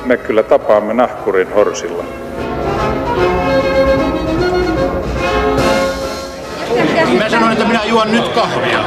me kyllä tapaamme nahkurin horsilla. Mä sanoin, että minä juon nyt kahvia.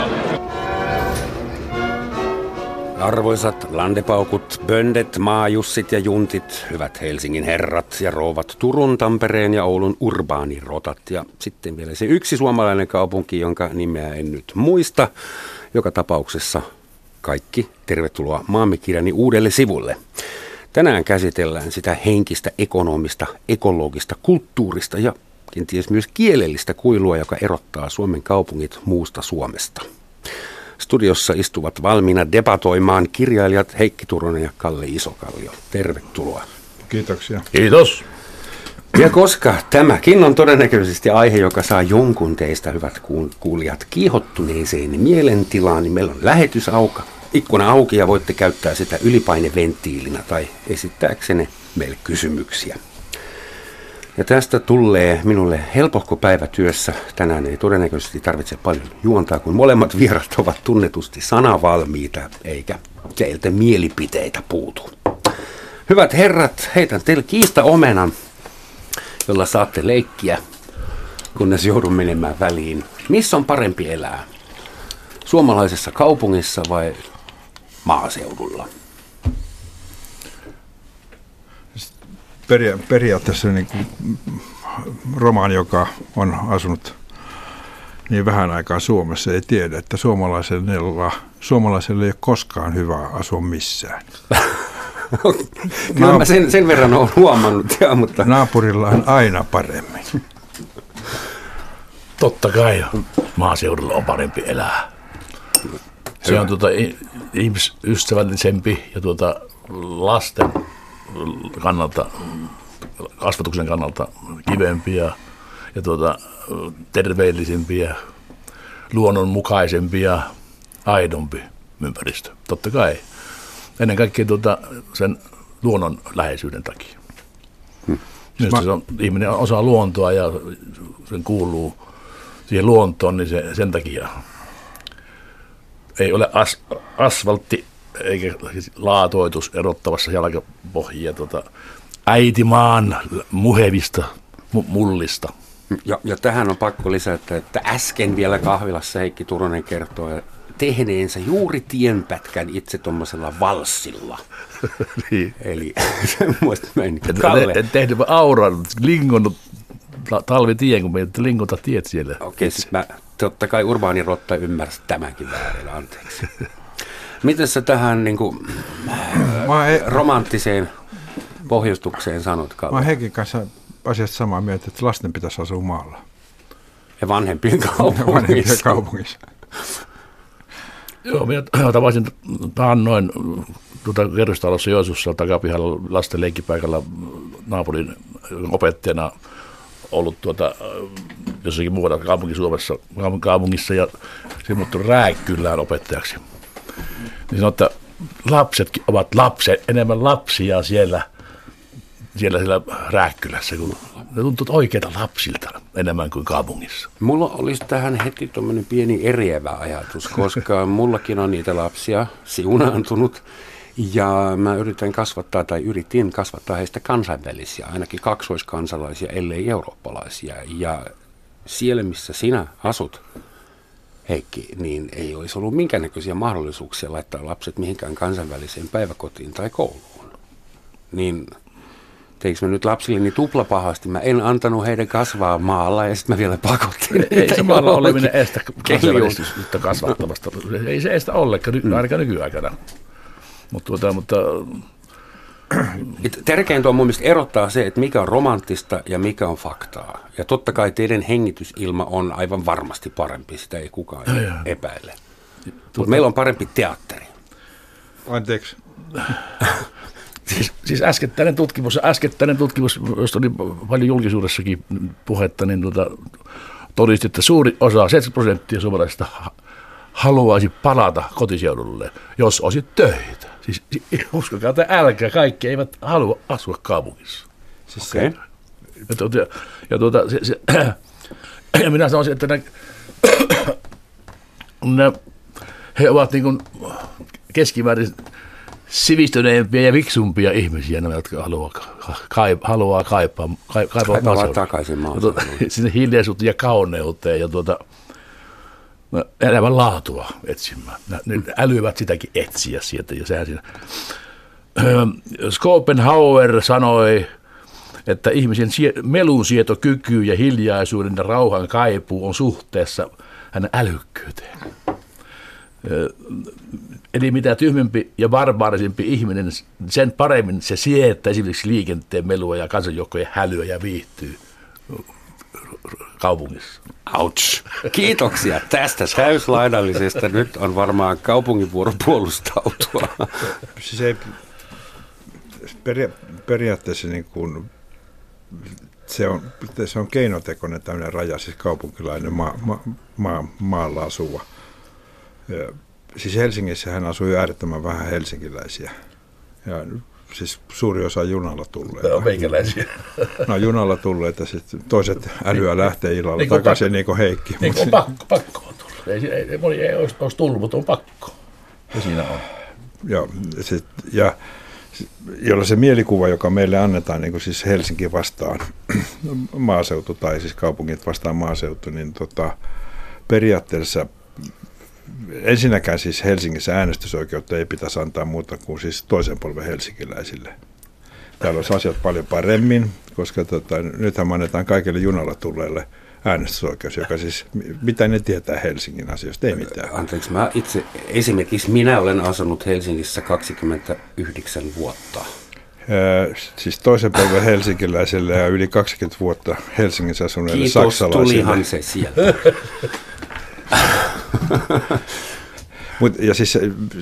Arvoisat landepaukut, böndet, maajussit ja juntit, hyvät Helsingin herrat ja rouvat, Turun, Tampereen ja Oulun urbaanirotat. Ja sitten vielä se yksi suomalainen kaupunki, jonka nimeä en nyt muista. Joka tapauksessa kaikki tervetuloa Maamme kirjani uudelle sivulle. Tänään käsitellään sitä henkistä, ekonomista, ekologista, kulttuurista ja kenties myös kielellistä kuilua, joka erottaa Suomen kaupungit muusta Suomesta. Studiossa istuvat valmiina debatoimaan kirjailijat Heikki Turunen ja Kalle Isokallio. Tervetuloa. Kiitoksia. Kiitos. Ja koska tämäkin on todennäköisesti aihe, joka saa jonkun teistä, hyvät kuulijat, kiihottuneeseen mielentilaan, niin meillä on ikkuna auki ja voitte käyttää sitä ylipaineventtiilinä tai esittääksenne meille kysymyksiä. Ja tästä tulee minulle helpohko päivä työssä. Tänään ei todennäköisesti tarvitse paljon juontaa, kun molemmat vierat ovat tunnetusti sanavalmiita, eikä teiltä mielipiteitä puutu. Hyvät herrat, heitän teille kiistaomenan, jolla saatte leikkiä, kunnes joudun menemään väliin. Missä on parempi elää? Suomalaisessa kaupungissa vai maaseudulla? Periaatteessa niin kuin romaani, joka on asunut niin vähän aikaa Suomessa, ei tiedä, että suomalaiselle ei ole koskaan hyvä asua missään. Kyllä mä sen verran olen huomannut. Mutta naapurilla on aina paremmin. Totta kai maaseudulla on parempi elää. Se on ihmisystävällisempi ja lasten kannalta, kasvatuksen kannalta kivempi ja terveellisempi ja luonnonmukaisempi ja aidompi ympäristö. Totta kai. Ennen kaikkea sen luonnon läheisyyden takia. Ihminen osaa luontoa ja sen kuuluu siihen luontoon, niin sen takia ei ole asfaltti eikä laatoitus erottavassa jalkapohjia äitimaan muhevista mullista. Ja tähän on pakko lisätä, että äsken vielä kahvilassa Heikki Turunen kertoo tehneensä juuri tienpätkän itse tuommoisella valssilla. Niin. Eli semmoista meni. Kalle. En tehnyt auran, lingonut talvitien, kun me lingota tiet siellä. Okei, siis totta kai urbaanirotta ymmärsi tämänkin väärin, anteeksi. Miten sä tähän romanttiseen pohjustukseen sanot, Kalle? Mä oon Heikin kanssa asiasta samaa mieltä, että lasten pitäisi asua maalla. Ja vanhempien kaupungissa. Joo, minä tavasin taannoin kerrostalossa Joensuussa takapihalla lasten leikkipaikalla naapurin opettajana ollut jossakin muualla kaupungissa ja se muuttui Rääkkylään opettajaksi. Niin sanoi, että lapsetkin ovat enemmän lapsia siellä Rääkkylässä, kun ne tuntuu oikeita lapsilta enemmän kuin kaupungissa. Mulla olisi tähän heti tuommoinen pieni eriävä ajatus, koska mullakin on niitä lapsia siunaantunut ja mä yritin kasvattaa heistä kansainvälisiä, ainakin kaksoiskansalaisia, ellei eurooppalaisia. Ja siellä, missä sinä asut, Heikki, niin ei olisi ollut minkäännäköisiä mahdollisuuksia laittaa lapset mihinkään kansainväliseen päiväkotiin tai kouluun. Niin teikö mä nyt lapsilleni tuplapahasti? Mä en antanut heidän kasvaa maalla ja sitten mä vielä pakottiin. Ei se maalla oleminen estä kansainvälisyyttä kasvattamasta. Ei se estä ollenkaan, ainakaan nykyaikana. Mutta tärkeintä on mun mielestä erottaa se, että mikä on romanttista ja mikä on faktaa. Ja totta kai teidän hengitysilma on aivan varmasti parempi, sitä ei kukaan epäile. Mutta meillä on parempi teatteri. Anteeksi. Siis äskettäinen tutkimus, josta oli paljon julkisuudessakin puhetta, niin todisti, että suuri osa, 70% suomalaisista haluaisi palata kotiseudulle, jos olisi töitä. Siis uskokaa, että älkää, kaikki eivät halua asua kaupungissa. Siis okay. Ja minä sanoisin, että he ovat niin kuin keskimäärin sivistyneempiä ja fiksumpia ihmisiä, nämä, jotka haluaa kaipaa takaisin maaseudulle. Sinne hiljaisuuteen ja kauneuteen ja elämän laatua etsimään. Ne älyvät sitäkin etsiä sieltä. Ja sehän siinä. Schopenhauer sanoi, että ihmisen melunsietokyky ja hiljaisuuden ja rauhan kaipuu on suhteessa hänen älykkyyteen. Eli mitä tyhmempi ja barbaarisempi ihminen, sen paremmin se sietää esimerkiksi liikenteen melua ja kansanjoukkojen hälyä ja viihtyy kaupungissa. Ouch. Kiitoksia tästä täyslaidallisesta. Nyt on varmaan kaupungin vuoro puolustautua. Siis ei, periaatteessa niin kuin, se on keinotekoinen tämmöinen raja, siis kaupunkilainen maalla asuva. Siis Helsingissä hän asui äärettömän vähän helsinkiläisiä. Ja siis suuri osa junalla tulleita. No meikäläisiä. No junalla tulleita, sitten toiset älyä lähtee illalla niin takaisin niin kuin Heikki. Niin kuin pakko on tullut. Moni ei olisi tullut, mutta on pakko. Ja siinä on. Ja jolla se mielikuva, joka meille annetaan, niin kuin siis Helsinki vastaan maaseutu tai siis kaupungit vastaan maaseutu, niin periaatteessa ensinnäkään siis Helsingissä äänestysoikeutta ei pitäisi antaa muuta kuin siis toisen polven helsinkiläisille. Täällä olisi asiat paljon paremmin, koska nythän me annetaan kaikille junalla tulleille äänestysoikeus, joka siis, mitä ne tietää Helsingin asioista, ei mitään. Anteeksi, esimerkiksi minä olen asunut Helsingissä 29 vuotta. Siis toisen polven helsinkiläisille ja yli 20 vuotta Helsingissä asuneille saksalaisille. Kiitos, tulihan se sieltä. Ja siis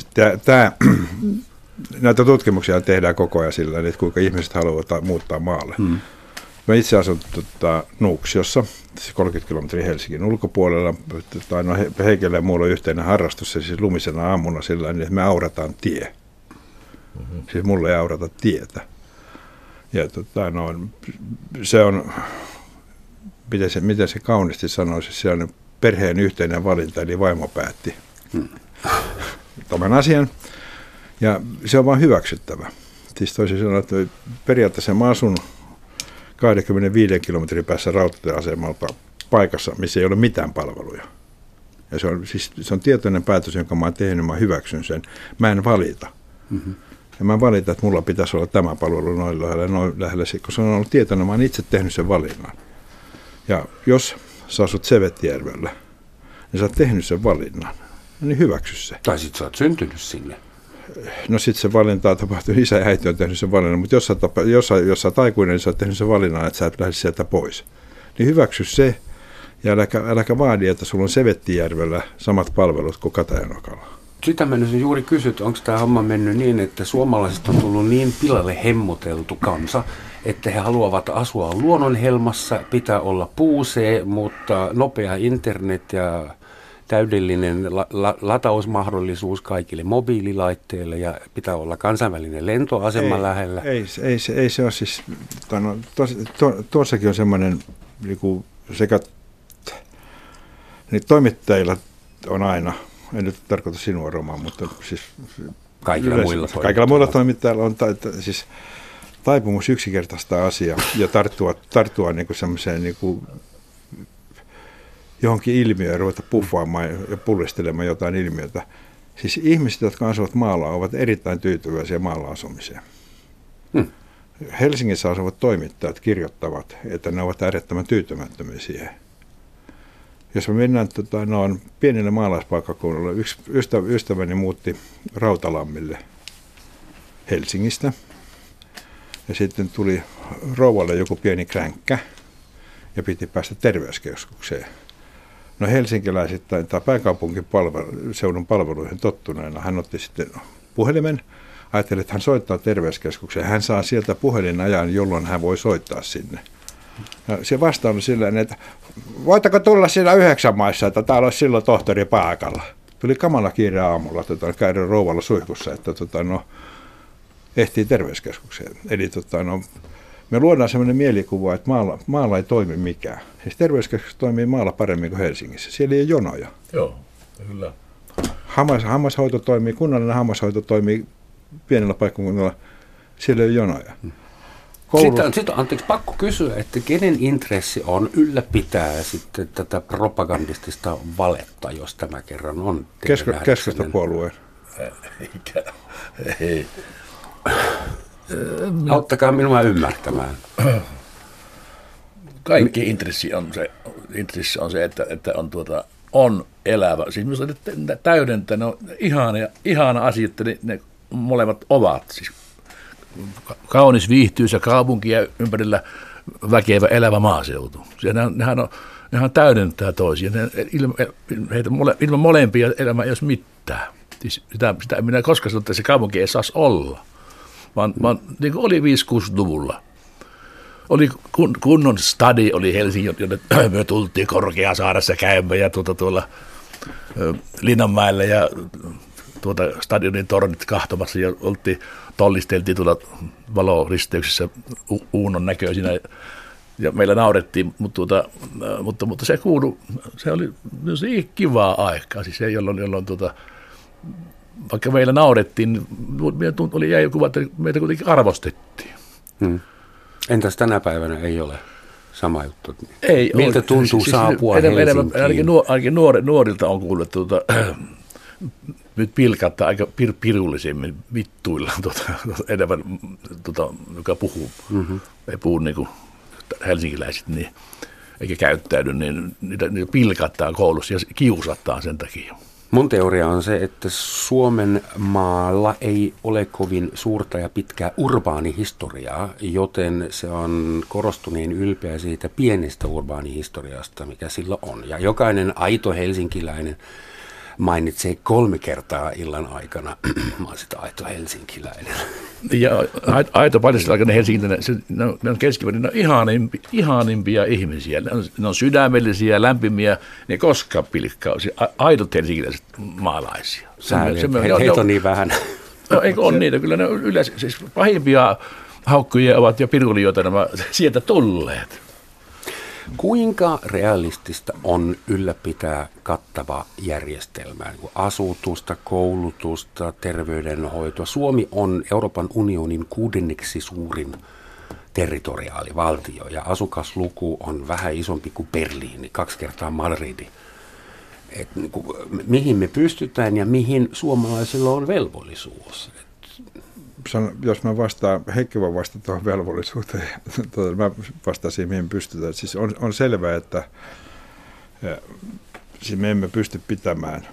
näitä tutkimuksia tehdään koko ajan sillä, että kuinka ihmiset haluavat muuttaa maalle. Mä itse asun Nuuksiossa, 30 kilometriä Helsingin ulkopuolella. Heikellä ja muulla on yhteinen harrastus, siis lumisena aamuna sillä tavalla, että me aurataan tie. Siis mulle ei aurata tietä. Ja se on, miten se kauniisti sanoisi, se on perheen yhteinen valinta, eli vaimo päätti tämän asian. Ja se on vain hyväksyttävä. Siis toisin sanoen, että periaatteessa mä asun 25 kilometrin päässä rautatieasemalta paikassa, missä ei ole mitään palveluja. Ja se on tietoinen päätös, jonka mä oon tehnyt, mä hyväksyn sen. Mä en valita. Ja mä valita, että mulla pitäisi olla tämä palvelu noin lähellä, koska se on ollut tietoinen, mä oon itse tehnyt sen valinnan. Ja jos sä asut Sevettijärvellä, niin sä oot tehnyt sen valinnan, niin hyväksy se. Tai sit sä oot syntynyt sinne. No sit se valinta on tapahtunut, isä ja äiti on tehnyt sen valinnan, mutta jos sä oot aikuinen, niin sä oot tehnyt sen valinnan, että sä et lähde sieltä pois. Niin hyväksy se, ja äläkä vaadi, että sulla on Sevettijärvellä samat palvelut kuin Katajanokalla. Sitä mä nyt juuri kysyt, onko tämä homma mennyt niin, että suomalaiset on tullut niin pilalle hemmoteltu kansa, että he haluavat asua luonnonhelmassa, pitää olla puusee, mutta nopea internet ja täydellinen latausmahdollisuus kaikille mobiililaitteille ja pitää olla kansainvälinen lentoasema lähellä. Ei se ole siis, tuossakin on semmoinen, niin sekä niin toimittajilla on aina, en nyt tarkoita sinua Romaa, mutta siis kaikilla muilla toimittajilla on siis taipumus yksinkertaistaa asiaa ja tarttua niin kuin semmoiseen niin kuin johonkin ilmiöön ja ruveta puffaamaan ja pullistelemaan jotain ilmiötä. Siis ihmiset, jotka asuvat maalla, ovat erittäin tyytyväisiä maalla asumiseen. Helsingissä asuvat toimittajat kirjoittavat, että ne ovat äärettömän tyytymättömiä siihen. Jos me mennään pienelle maalaispaikkakunnalle, yksi ystäväni muutti Rautalammille Helsingistä. Ja sitten tuli rouvalle joku pieni kränkkä ja piti päästä terveyskeskukseen. No helsinkiläiset tai pääkaupunkiseudun palveluihin tottuneena hän otti sitten puhelimen, ajatteli, että hän soittaa terveyskeskukseen. Hän saa sieltä puhelinajan, jolloin hän voi soittaa sinne. Ja se vastaan on silleen, että voitteko tulla siellä 9 maissa, että täällä olisi silloin tohtori paikalla. Tuli kamala kiire aamulla, käydä rouvalla suihkussa, että ehtii terveyskeskukseen. Eli me luodaan sellainen mielikuva, että maalla ei toimi mikään. Siis terveyskeskus toimii maalla paremmin kuin Helsingissä. Siellä ei ole jonoja. Joo, kyllä. Hammashoito toimii, kunnallinen hammashoito toimii pienellä paikkakunnalla, siellä ei ole jonoja. Sitten on anteeksi pakko kysyä, että kenen intressi on ylläpitää sitten tätä propagandistista valetta, jos tämä kerran on Keskustapuolueen. Ei. Auttakaa minua ymmärtämään. Kaikki intressi on se, että on elävä. Siis minusta täydentää, ne on ihana asia, että ne molemmat ovat. Siis kaunis viihtyisä kaupunki ja ympärillä väkevä elävä maaseutu. Nehän täydentää toisiaan. Ilman molempia elämä ei olisi mitään. Siis sitä minä koskaan sanonut, että se kaupunki ei saisi olla. Vaan niin kuin oli 5-6-luvulla. Oli kunnon stadi, oli Helsinki, jonne me tultiin Korkeasaaressa käymään ja tuolla Linnanmäellä ja stadionin tornit kahtomassa ja tollisteltiin tuolla valoristeyksessä uunon näköisinä ja meillä naurettiin, mutta se oli myös kivaa aikaa, siis se jolloin vaikka meillä naurettiin, niin jäi kuva, että meitä kuitenkin arvostettiin. Entäs tänä päivänä ei ole sama juttu? Ei miltä ole. tuntuu saapua Helsinkiin? Ainakin nuorilta on kuullut, että nyt pilkattaa aika pirullisemmin vittuilla enemmän, joka puhuu. Ei puhu niin kuin helsinkiläiset, niin, eikä käyttäydy, niin niitä pilkattaa koulussa ja kiusataan sen takia. Mun teoria on se, että Suomen maalla ei ole kovin suurta ja pitkää urbaanihistoriaa, joten se on korostuneen ylpeä siitä pienestä urbaanihistoriasta, mikä sillä on. Ja jokainen aito helsinkiläinen mainitsee 3 kertaa illan aikana, mä oon sitä aito helsinkiläinen. Ja aito paljastelaikainen helsinkiläinen, ne on keskimäärin, ne on ihanimpia ihmisiä, ne on sydämellisiä, lämpimiä, ne koskaan pilkkausia, aidot helsinkiläiset maalaisia. Heitä on niin vähän. No, eikö ole niitä, kyllä ne on yleensä, siis pahimpia haukkuja ovat ja pirulijoita nämä sieltä tulleet. Kuinka realistista on ylläpitää kattava järjestelmä, niin kuin asutusta, koulutusta, terveydenhoitoa? Suomi on Euroopan unionin 6. suurin territoriaalivaltio ja asukasluku on vähän isompi kuin Berliini, 2 kertaa Madridi. Niin kuin, mihin me pystytään ja mihin suomalaisilla on velvollisuus? Jos mä vastaan, Heikki voi vastata tuohon velvollisuuteen, mä vastasin mihin pystytään. Siis on selvää, että siis me emme pysty pitämään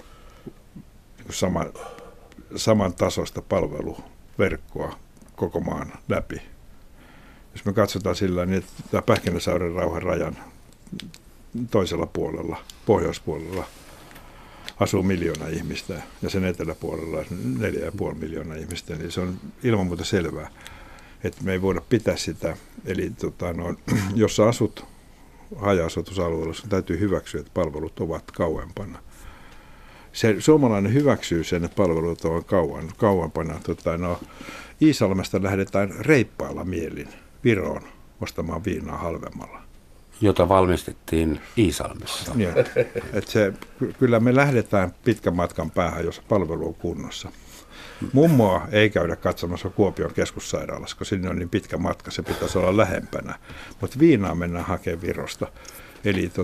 saman tasosta palveluverkkoa koko maan läpi. Jos me katsotaan sillä niin, että Pähkinäsaaren rauhan rajan toisella puolella, pohjoispuolella, asuu 1 miljoonaa ihmistä ja sen eteläpuolella 4,5 miljoonaa ihmistä, niin se on ilman muuta selvää, että me ei voida pitää sitä. Eli jos sä asut haja-asutusalueella, sun täytyy hyväksyä, että palvelut ovat kauempana. Suomalainen hyväksyy sen, että palvelut ovat kauempana. Iisalmesta lähdetään reippailla mielin Viroon ostamaan viinaa halvemmalla. Jota valmistettiin Iisalmessa. Ja, kyllä me lähdetään pitkän matkan päähän, jos palvelu on kunnossa. Mummoa ei käydä katsomassa Kuopion keskussairaalassa, kun sinne on niin pitkä matka, se pitäisi olla lähempänä. Mutta viinaa mennään hakemaan Virosta. Eli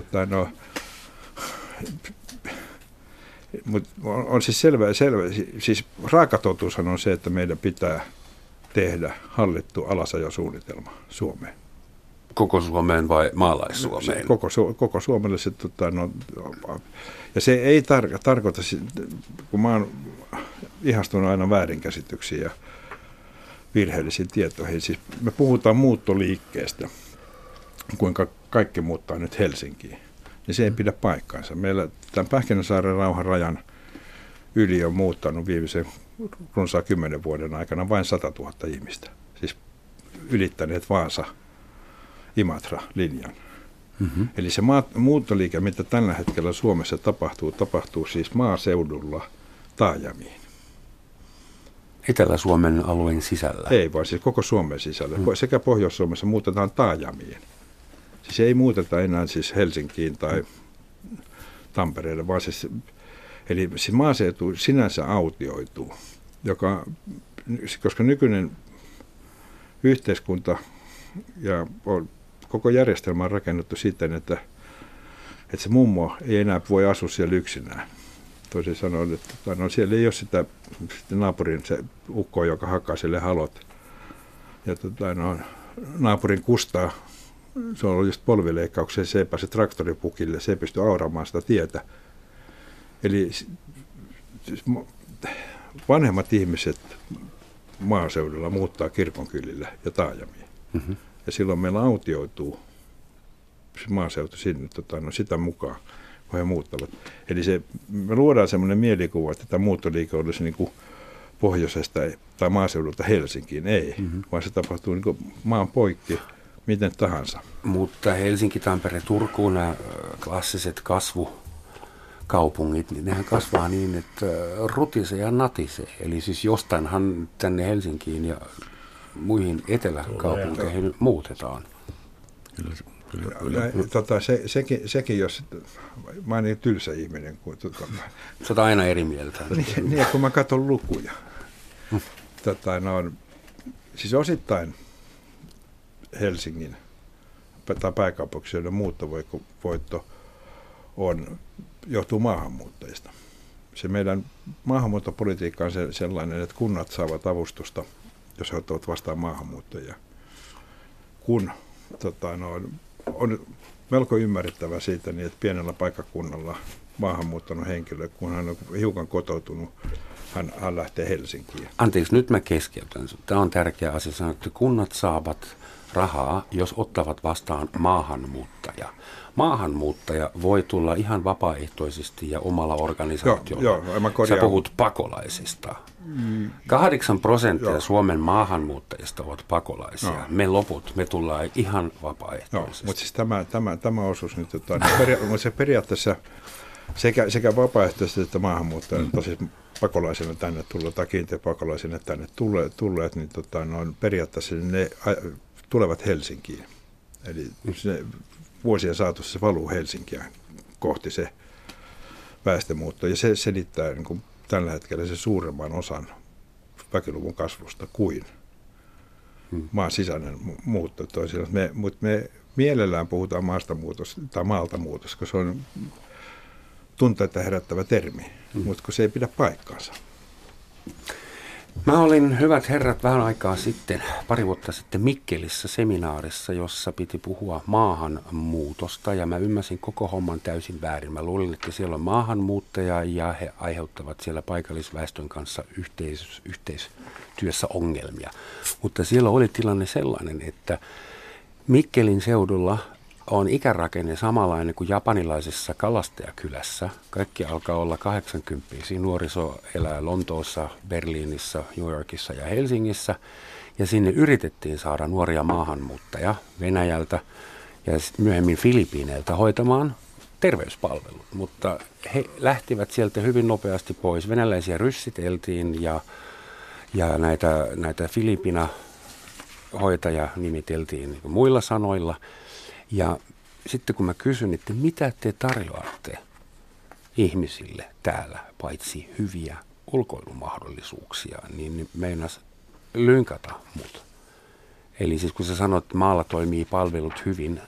on siis selvä. Siis raaka totuushan on se, että meidän pitää tehdä hallittu alasajosuunnitelma Suomeen. Koko Suomeen vai maalais-Suomeen? Koko Suomelle se, ja se ei tarkoita, kun mä oon ihastunut aina väärinkäsityksiin ja virheellisiin tietoihin. Siis me puhutaan muuttoliikkeestä, kuinka kaikki muuttaa nyt Helsinkiin, niin se ei pidä paikkaansa. Meillä tämän Pähkinäsaaren rauhan rajan yli on muuttanut viimeisen runsaan 10 vuoden aikana vain 100 000 ihmistä. Siis ylittäneet Vaasa Imatra-linjan. Mm-hmm. Eli se muuttoliike, mitä tällä hetkellä Suomessa tapahtuu siis maaseudulla taajamiin. Etelä-Suomen alueen sisällä? Ei, vaan siis koko Suomen sisällä. Sekä Pohjois-Suomessa muutetaan taajamiin. Siis ei muuteta enää siis Helsinkiin tai Tampereelle, vaan siis, eli siis maaseutu sinänsä autioituu, joka koska nykyinen yhteiskunta ja koko järjestelmä on rakennettu siten, että se mummo ei enää voi asua siellä yksinään. Toisin sanoen, että siellä ei ole sitä naapurin se ukko, joka hakkaa sille halot. Ja naapurin Kustaa, se on ollut just polvileikkaukseen, se ei pääse traktoripukille, se ei pysty auramaan sitä tietä. Eli vanhemmat ihmiset maaseudulla muuttaa kirkonkylillä ja taajamiin. Mm-hmm. Ja silloin meillä autioituu se maaseutu sinne sitä mukaan, kun he muuttavat. Eli me luodaan semmoinen mielikuva, että tämä muuttoliike olisi niin kuin pohjoisesta tai maaseudulta Helsinkiin. Ei, vaan se tapahtuu niin kuin maan poikki, miten tahansa. Mutta Helsinki, Tampere, Turku, nämä klassiset kasvukaupungit, niin nehän kasvaa niin, että rutisee ja natisee. Eli siis jostainhan tänne Helsinkiin ja muihin eteläkaupunkeihin muutetaan. Sekin, jos mä oon niin tylsä ihminen kuin sä oot aina eri mieltä. Niin, kun mä katson lukuja. Siis osittain Helsingin tai pääkaupunkiseudun muuttovoitto johtuu maahanmuuttajista. Se meidän maahanmuuttopolitiikka on sellainen, että kunnat saavat avustusta, jos he ottavat vastaan maahanmuuttajia. Kun on melko ymmärrettävä siitä, niin että pienellä paikkakunnalla maahanmuuttanut henkilö, kun hän on hiukan kotoutunut, hän lähtee Helsinkiin. Anteeksi, nyt mä keskeytän. Tämä on tärkeä asia sanoa, että kunnat saavat rahaa, jos ottavat vastaan maahanmuuttaja. Maahanmuuttaja voi tulla ihan vapaaehtoisesti ja omalla organisaatiolla. Joo, sä puhut pakolaisista. 8% Suomen maahanmuuttajista ovat pakolaisia. No. Me loput, me tullaan ihan vapaaehtoisesti. Mutta siis tämä osuus nyt, se periaatteessa sekä vapaaehtoisesti että maahanmuuttajat, siis pakolaisena tänne tulleet tai kiinteäpakolaisena tänne tulleet, niin periaatteessa ne tulevat Helsinkiin. Eli se vuosien saatossa se valuu Helsinkiä kohti se väestömuutto, ja se selittää niin kuin tällä hetkellä se suuremman osan väkiluvun kasvusta kuin maan sisäinen muutto. Mutta me mielellään puhutaan maastamuutosta tai maaltamuutosta, koska se on tunteita herättävä termi, mutta kun se ei pidä paikkaansa. Mä olin, hyvät herrat, vähän aikaa sitten, pari vuotta sitten Mikkelissä seminaarissa, jossa piti puhua maahanmuutosta, ja mä ymmärsin koko homman täysin väärin. Mä luulin, että siellä on maahanmuuttaja ja he aiheuttavat siellä paikallisväestön kanssa yhteistyössä ongelmia. Mutta siellä oli tilanne sellainen, että Mikkelin seudulla on ikärakenne samanlainen kuin japanilaisessa kalastajakylässä. Kaikki alkaa olla 80. Nuoriso elää Lontoossa, Berliinissä, New Yorkissa ja Helsingissä. Ja sinne yritettiin saada nuoria maahanmuuttajia Venäjältä ja myöhemmin Filippiineiltä hoitamaan terveyspalvelut. Mutta he lähtivät sieltä hyvin nopeasti pois. Venäläisiä ryssiteltiin ja näitä Filippina-hoitajia nimiteltiin niin muilla sanoilla. Ja sitten kun mä kysyn, että mitä te tarjoatte ihmisille täällä, paitsi hyviä ulkoilumahdollisuuksia, niin meinas lynkata mut. Eli siis kun sä sanot, että maalla toimii palvelut hyvin,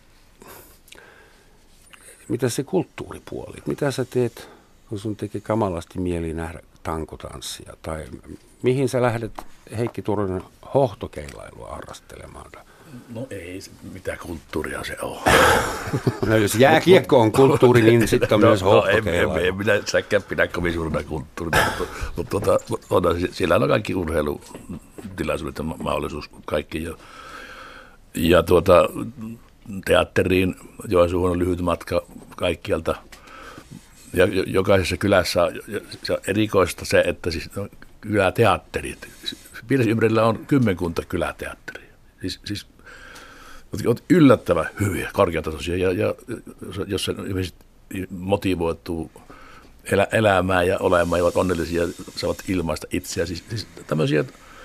mitä se kulttuuripuoli? Mitä sä teet, kun sun teki kamalasti mieli nähdä tankotanssia? Tai mihin sä lähdet Heikki Turunen hohtokeilailua harrastelemaan? No ei, mitä kulttuuria se on. No jos jääkiekko on kulttuuri, niin sitten on myös hohtokeilailua. En minä säkään pidä kovin suurena kulttuurina, mutta siellä on kaikki urheilutilaisuudet ja mahdollisuus kaikki. Ja teatteriin Joensuuhun on lyhyt matka kaikkialta. Ja jokaisessa kylässä on erikoista se, että siis kyläteatterit. Pienessä ympärillä on 10 kyläteatteria. Siis on yllättävän hyviä, korkeatasoisia, ja jos ihmiset motivoituu elämään ja olemaan ja ovat onnellisia, saavat ilmaista itseään. Siis tämmöisiä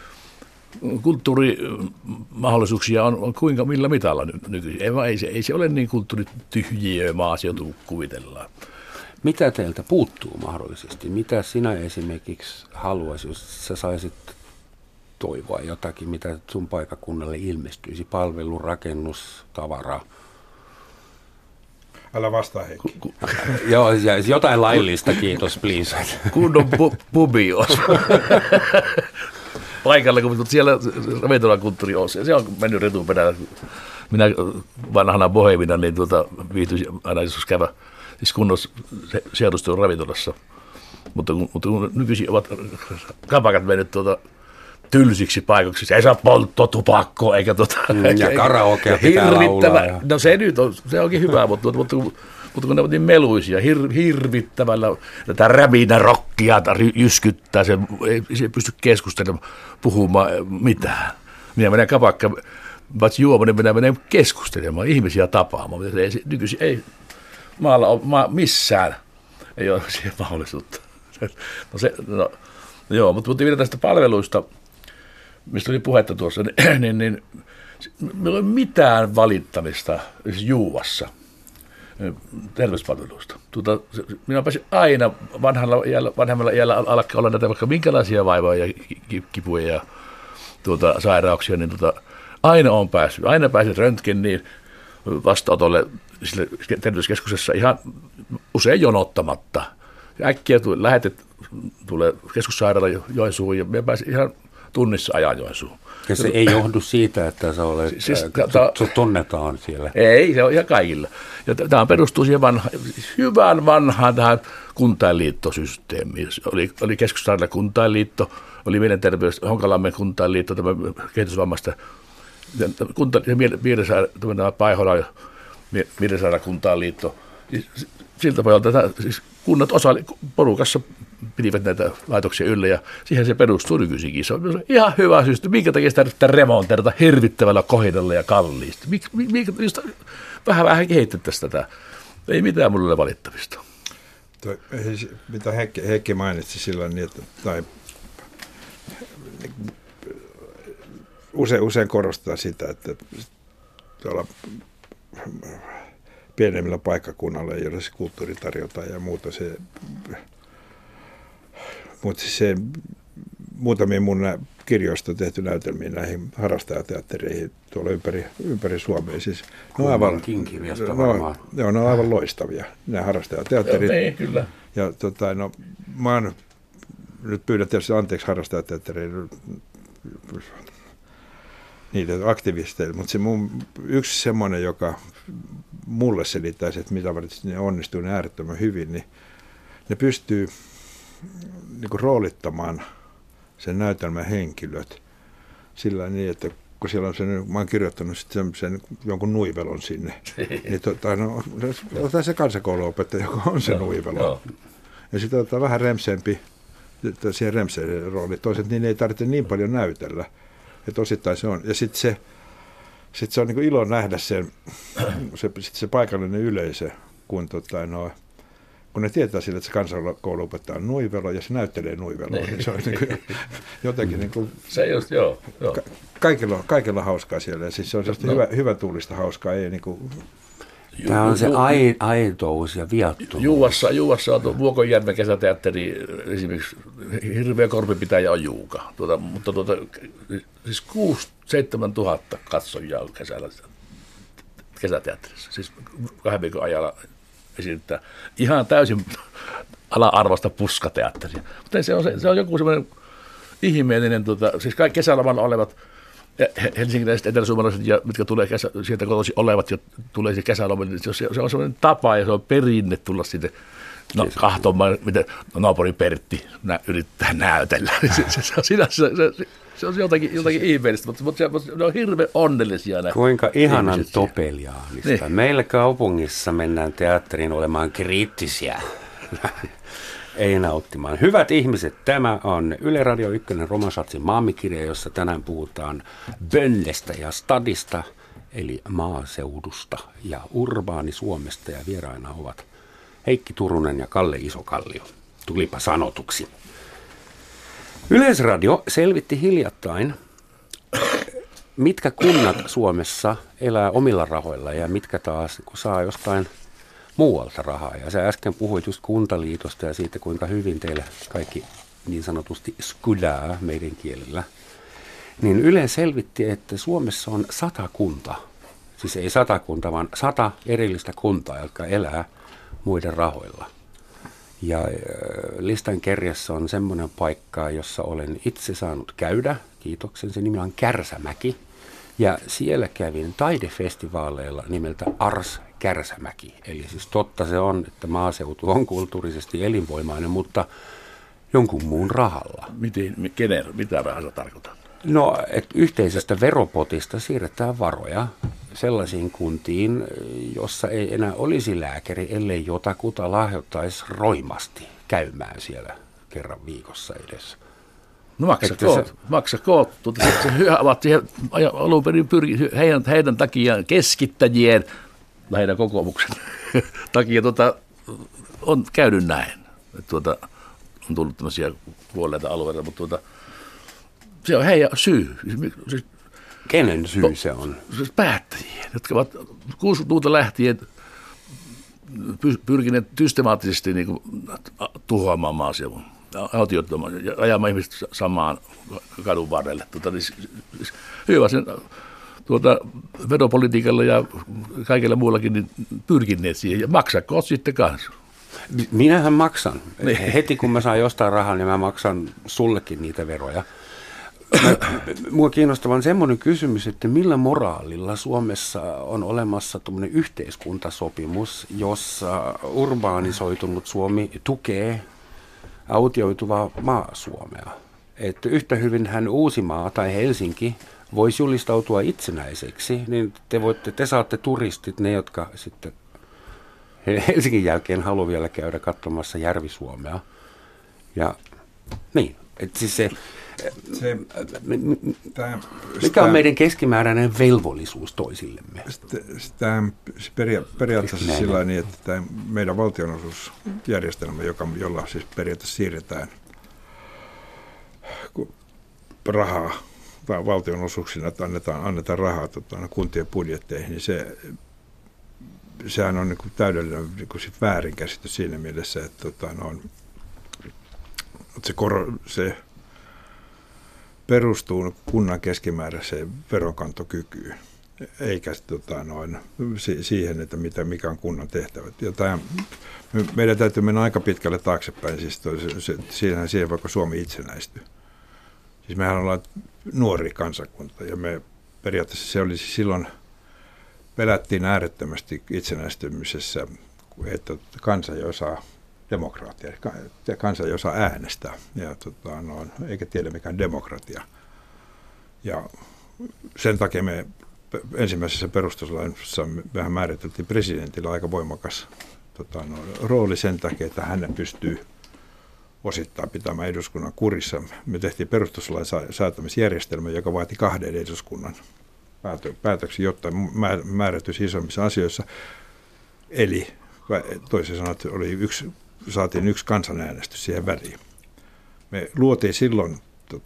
kulttuurimahdollisuuksia on kuinka millä mitalla nykyisin. Ei se ole niin kulttuurityhjiö maaseutu kuvitellaan. Mitä teiltä puuttuu mahdollisesti? Mitä sinä esimerkiksi haluaisit, jos sä saisit toivoa jotakin, mitä sun paikakunnalle ilmestyisi? Palvelu, rakennus, tavara. Älä vastaa, Heikki. Joo, jotain laillista, kiitos, please. Kunnon pubi olisi. Paikalla, kun siellä ravintolakulttuuri on. Se on mennyt retun perään. Minä vanhana bohemina niin viihtyisin aina joskus käydä siis kunnon sijoitustelun ravintolassa. Mutta kun nykyisin ovat kapakat mennyt tylsiksi paikoiksi, ei saa polttoa tupakkoa eikä ja karaokea pitää laulaa. No se nyt on, se onkin hyvä, mutta kun ne ovat niin meluisia, hirvittävällä tätä räminä rockia jyskyttää, se ei pysty keskustelemaan, puhumaan mitään. Minä menen kapakka, paitsi juomaan, niin minä menen keskustelemaan, ihmisiä tapaamaan. Nykyisin ei maalla ole missään, ei ole siihen mahdollisuutta. Joo, mutta vielä tästä palveluista, mistä oli puhetta tuossa, niin meillä ei ole mitään valittamista Juuassa terveyspalveluista. Minä pääsin aina vanhemmalla iällä alkaa olla näitä vaikka minkälaisia vaivoja ja kipuja ja sairauksia, niin aina on päässyt. Aina pääsin röntgeniin vastaanotolle sille terveyskeskuksessa ihan usein jonottamatta. Äkkiä tulee keskussairaala Joensuuhun ja me pääsin ihan tunnissa ajan Joensuuhun. Ja se ei johdu siitä, että sä olet, sut tunnetaan siellä. Ei, se on ihan kaikilla. Ja tämä perustuu siihen hyvään vanhaan tähän kuntainliittosysteemiin. Oli keskussairaala kuntainliitto, oli mielenterveys, Honkalammen kuntainliitto, tämä kehitysvammaista, Paiholan Mielensairaan kuntainliitto. Siltä pohjalta siis kunnat porukassa pitivät näitä laitoksia yllä ja siihen se perustuu nykyisinkin. Se on ihan hyvä systeemi. Minkä takia sitä yrittää remonterata hirvittävällä kohinalla ja kalliisti? Vähän kehitettäisiin tätä. Ei mitään mulle ole valittavista. Mitä Heikki mainitsi sillä niin, että usein korostaa sitä, että tuolla pienemmillä paikkakunnalla ei ole se kulttuuritarjota ja muuta. Mutta se muutamia mun kirjoista on tehty näytelmiin näihin harrastajateattereihin tuolla ympäri Suomea. Siis ne on aivan loistavia, nämä harrastajateatterit. Ei, kyllä. Ja mä oon nyt pyydän tietysti anteeksi harrastajateattereille niitä aktivisteille, mutta se yksi semmoinen, joka mulle selittäisi, että mitä varten ne onnistuu ne äärettömän hyvin, niin ne pystyy niin kuin roolittamaan sen näytelmän henkilöt sillä niin, että kun siellä on mä oon kirjoittanut sen jonkun nuivelon sinne, niin otetaan se kansakouluopettaja, joka on se nuivelo. Ja sitten otetaan vähän remsempi siihen remseen rooliin. Toiset niin ei tarvitse niin paljon näytellä. Että osittain se on. Ja sitten se on niin kuin ilo nähdä se paikallinen yleisö, kun ne tietää sille, että se kansakouluopettaja on nuivelo ja se näyttelee nuiveloa. Niin se on niin kuin, jotenkin niin kuin, se just, joo. Kaikilla on hauskaa siellä. Ja siis se on hyvä tuulista hauskaa. Ei niin kuin, tämä on se aitous ja viattomuus. Juuassa on Vuokonjärven kesäteatteri, esimerkiksi hirveä korpipitäjä on Juuka. Mutta siis 6-7 tuhatta katsojaa on kesäteatterissa. Siis 2 viikon ajalla esittää ihan täysin ala-arvoista puskateatteria. Mutta se on joku semmoinen ihmeellinen, siis kaikki kesälomalla olevat helsinkiläiset, eteläsuomalaiset ja mitkä tulee sieltä kotoisin olevat ja tulee se kesälomalle, se on semmoinen tapa ja se on perinne tulla sitten kahtomaan, miten naapuri Pertti yrittää näytellä. Se on jotakin ihmeellistä, mutta ne on hirveän onnellisia. Kuinka ihanan topeliaalista. Niin. Meillä kaupungissa mennään teatteriin olemaan kriittisiä. Ei nauttimaan. Hyvät ihmiset, tämä on Yle Radio 1 Romansatsin maamikirja, jossa tänään puhutaan Bönnestä ja Stadista, eli maaseudusta ja urbaani Suomesta. Ja vieraina ovat Heikki Turunen ja Kalle Isokallio. Tulipa sanotuksi. Yleisradio selvitti hiljattain, mitkä kunnat Suomessa elää omilla rahoilla ja mitkä taas saa jostain muualta rahaa. Ja sä äsken puhuit just Kuntaliitosta ja siitä, kuinka hyvin teillä kaikki niin sanotusti skudaa meidän kielellä. niin Yle selvitti, että Suomessa on 100 kuntaa. Siis ei 100 kuntaa, vaan 100 erillistä kuntaa, jotka elää muiden rahoilla. Ja listan kärjessä on semmoinen paikka, jossa olen itse saanut käydä. Kiitoksen, se nimi on Kärsämäki. Ja siellä kävin taidefestivaaleilla nimeltä Ars Kärsämäki. Eli siis totta se on, että maaseutu on kulttuurisesti elinvoimainen, mutta jonkun muun rahalla. Mitä rahalla tarkoitan? No, että yhteisestä veropotista siirretään varoja sellaisiin kuntiin, jossa ei enää olisi lääkäri, ellei jotakuta lahjoittaisi roimasti käymään siellä kerran viikossa edes. No maksakoot. Se hyvä ovat siihen alun perin heidän takiaan keskittäjien, lähinnä kokoomuksen takia on käynyt näin. On tullut tämmöisiä kuolleita alueita, mutta se on heidän syy. Kenen syy se on? Siis päättäjien, jotka ovat 60-luvulta lähtien pyrkineet systemaattisesti niin kuin tuhoamaan maaseudun, autioittamaan ja ajamaan ihmiset samaan kadun varrelle. Hyvä sen veropolitiikalla ja kaikilla muullakin niin pyrkineet siihen ja maksakoot sitten kanssa. Minähän maksan. Heti kun mä saan jostain rahaa, niin mä maksan sullekin niitä veroja. Mua kiinnostavaa on semmoinen kysymys, että millä moraalilla Suomessa on olemassa tuommoinen yhteiskuntasopimus, jossa urbaanisoitunut Suomi tukee autioituvaa Maa-Suomea. Että yhtä hyvinhän Uusimaa tai Helsinki voisi julistautua itsenäiseksi, niin te saatte turistit, ne jotka sitten Helsingin jälkeen haluaa vielä käydä katsomassa Järvi-Suomea. Ja niin, että siis mikä on meidän keskimääräinen velvollisuus toisillemme? Periaatteessa sillä niin, että tämä meidän valtionosuusjärjestelmä, jolla siis periaatteessa siirretään rahaa, valtionosuuksina, että annetaan rahaa kuntien budjetteihin, niin sehän on niin kuin täydellinen niin kuin väärinkäsitys siinä mielessä, että se perustuu kunnan keskimääräiseen veronkantokykyyn, eikä siihen, että mikä on kunnan tehtävät. Ja meidän täytyy mennä aika pitkälle taaksepäin, siis siihen vaikka Suomi itsenäistyi. Siis mehän ollaan nuori kansakunta ja me periaatteessa se olisi silloin, pelättiin äärettömästi itsenäistymisessä, että kansa ei osaa demokraattia, kansa ei osaa äänestää, ja, eikä tiedä mikä on demokratia. Ja sen takia me ensimmäisessä perustuslaissa vähän määriteltiin presidentillä aika voimakas rooli sen takia, että hän pystyy osittain pitämään eduskunnan kurissa. Me tehtiin perustuslain säätämisjärjestelmä, joka vaati 2 eduskunnan päätöksiä, jotta määrätyisi isommissa asioissa. Eli toisin sanoen, että saatiin 1 kansanäänestys siihen väliin. Me luotiin silloin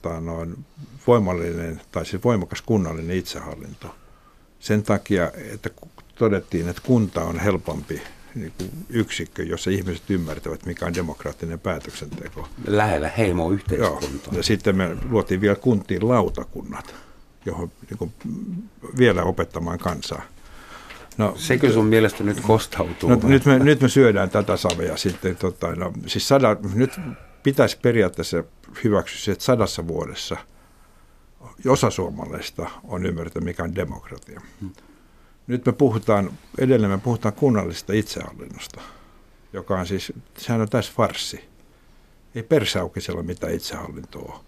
voimakas kunnallinen itsehallinto. Sen takia, että todettiin, että kunta on helpompi yksikkö, jossa ihmiset ymmärtävät, mikä on demokraattinen päätöksenteko. Lähellä heimoyhteiskuntaa. Ja sitten me luotiin vielä kuntiin lautakunnat, johon vielä opettamaan kansaa. No, sekö sun mielestä nyt kostautuu? No, nyt me syödään tätä savea sitten. Nyt pitäisi periaatteessa hyväksyä, että 100 vuodessa osa suomalaisista on ymmärtänyt, mikä on demokratia. Nyt edelleen me puhutaan kunnallisesta itsehallinnosta, joka on siis, sehän on täys farssi. Ei persaukisella mitään itsehallintoa.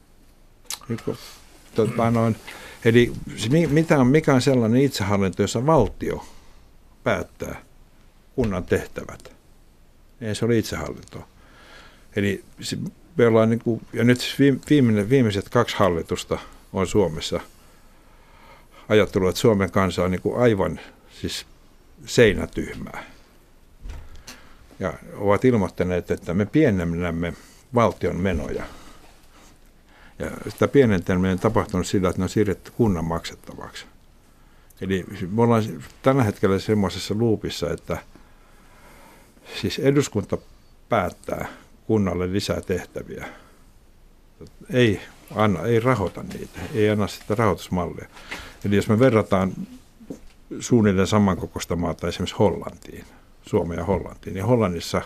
Eli mikä on sellainen itsehallinto, jossa valtio päättää kunnan tehtävät? Ei se ole itsehallintoa. Eli me ollaan ja nyt viimeiset 2 hallitusta on Suomessa ajattelut, että Suomen kansa on aivan siis seinätyhmää. Ja ovat ilmoittaneet, että me pienennämme valtion menoja. Ja sitä pienentäminen on tapahtunut sillä, että ne on siirretty kunnan maksettavaksi. Eli me ollaan tällä hetkellä semmoisessa loopissa, että siis eduskunta päättää kunnalle lisää tehtäviä. Ei ei rahoita niitä, ei anna sitä rahoitusmallia. Eli jos me verrataan suunnilleen samankokoista maata esimerkiksi Hollantiin, Suomeen ja Hollantiin, niin Hollannissa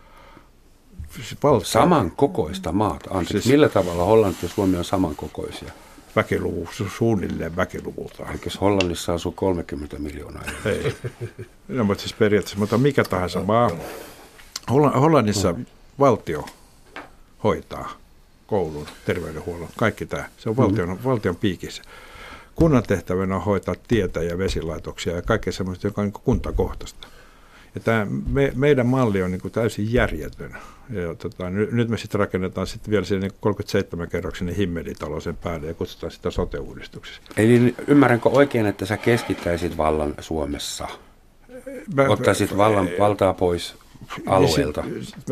samankokoista maata? Anteeksi, millä tavalla Hollanti ja Suomi on samankokoisia? Suunnilleen väkiluvultaan. Eikö Hollannissa asuu 30 miljoonaa? Ei. No, mutta siis periaatteessa, mutta mikä tahansa maa. Hollannissa valtio hoitaa koulun, terveydenhuollon, kaikki tämä. Se on valtion piikissä. Kunnan tehtävänä on hoitaa tietä ja vesilaitoksia ja kaikkea semmoista, joka on niin kuntakohtaista. Ja tämä meidän malli on niin kuin täysin järjetön. Ja nyt me sitten rakennetaan sitten vielä sen 37-kerroksinen himmelitalo sen päälle ja kutsutaan sitä sote-uudistuksessa. Eli ymmärränkö oikein, että sä keskittäisit vallan Suomessa? Ottaisit valtaa pois alueelta?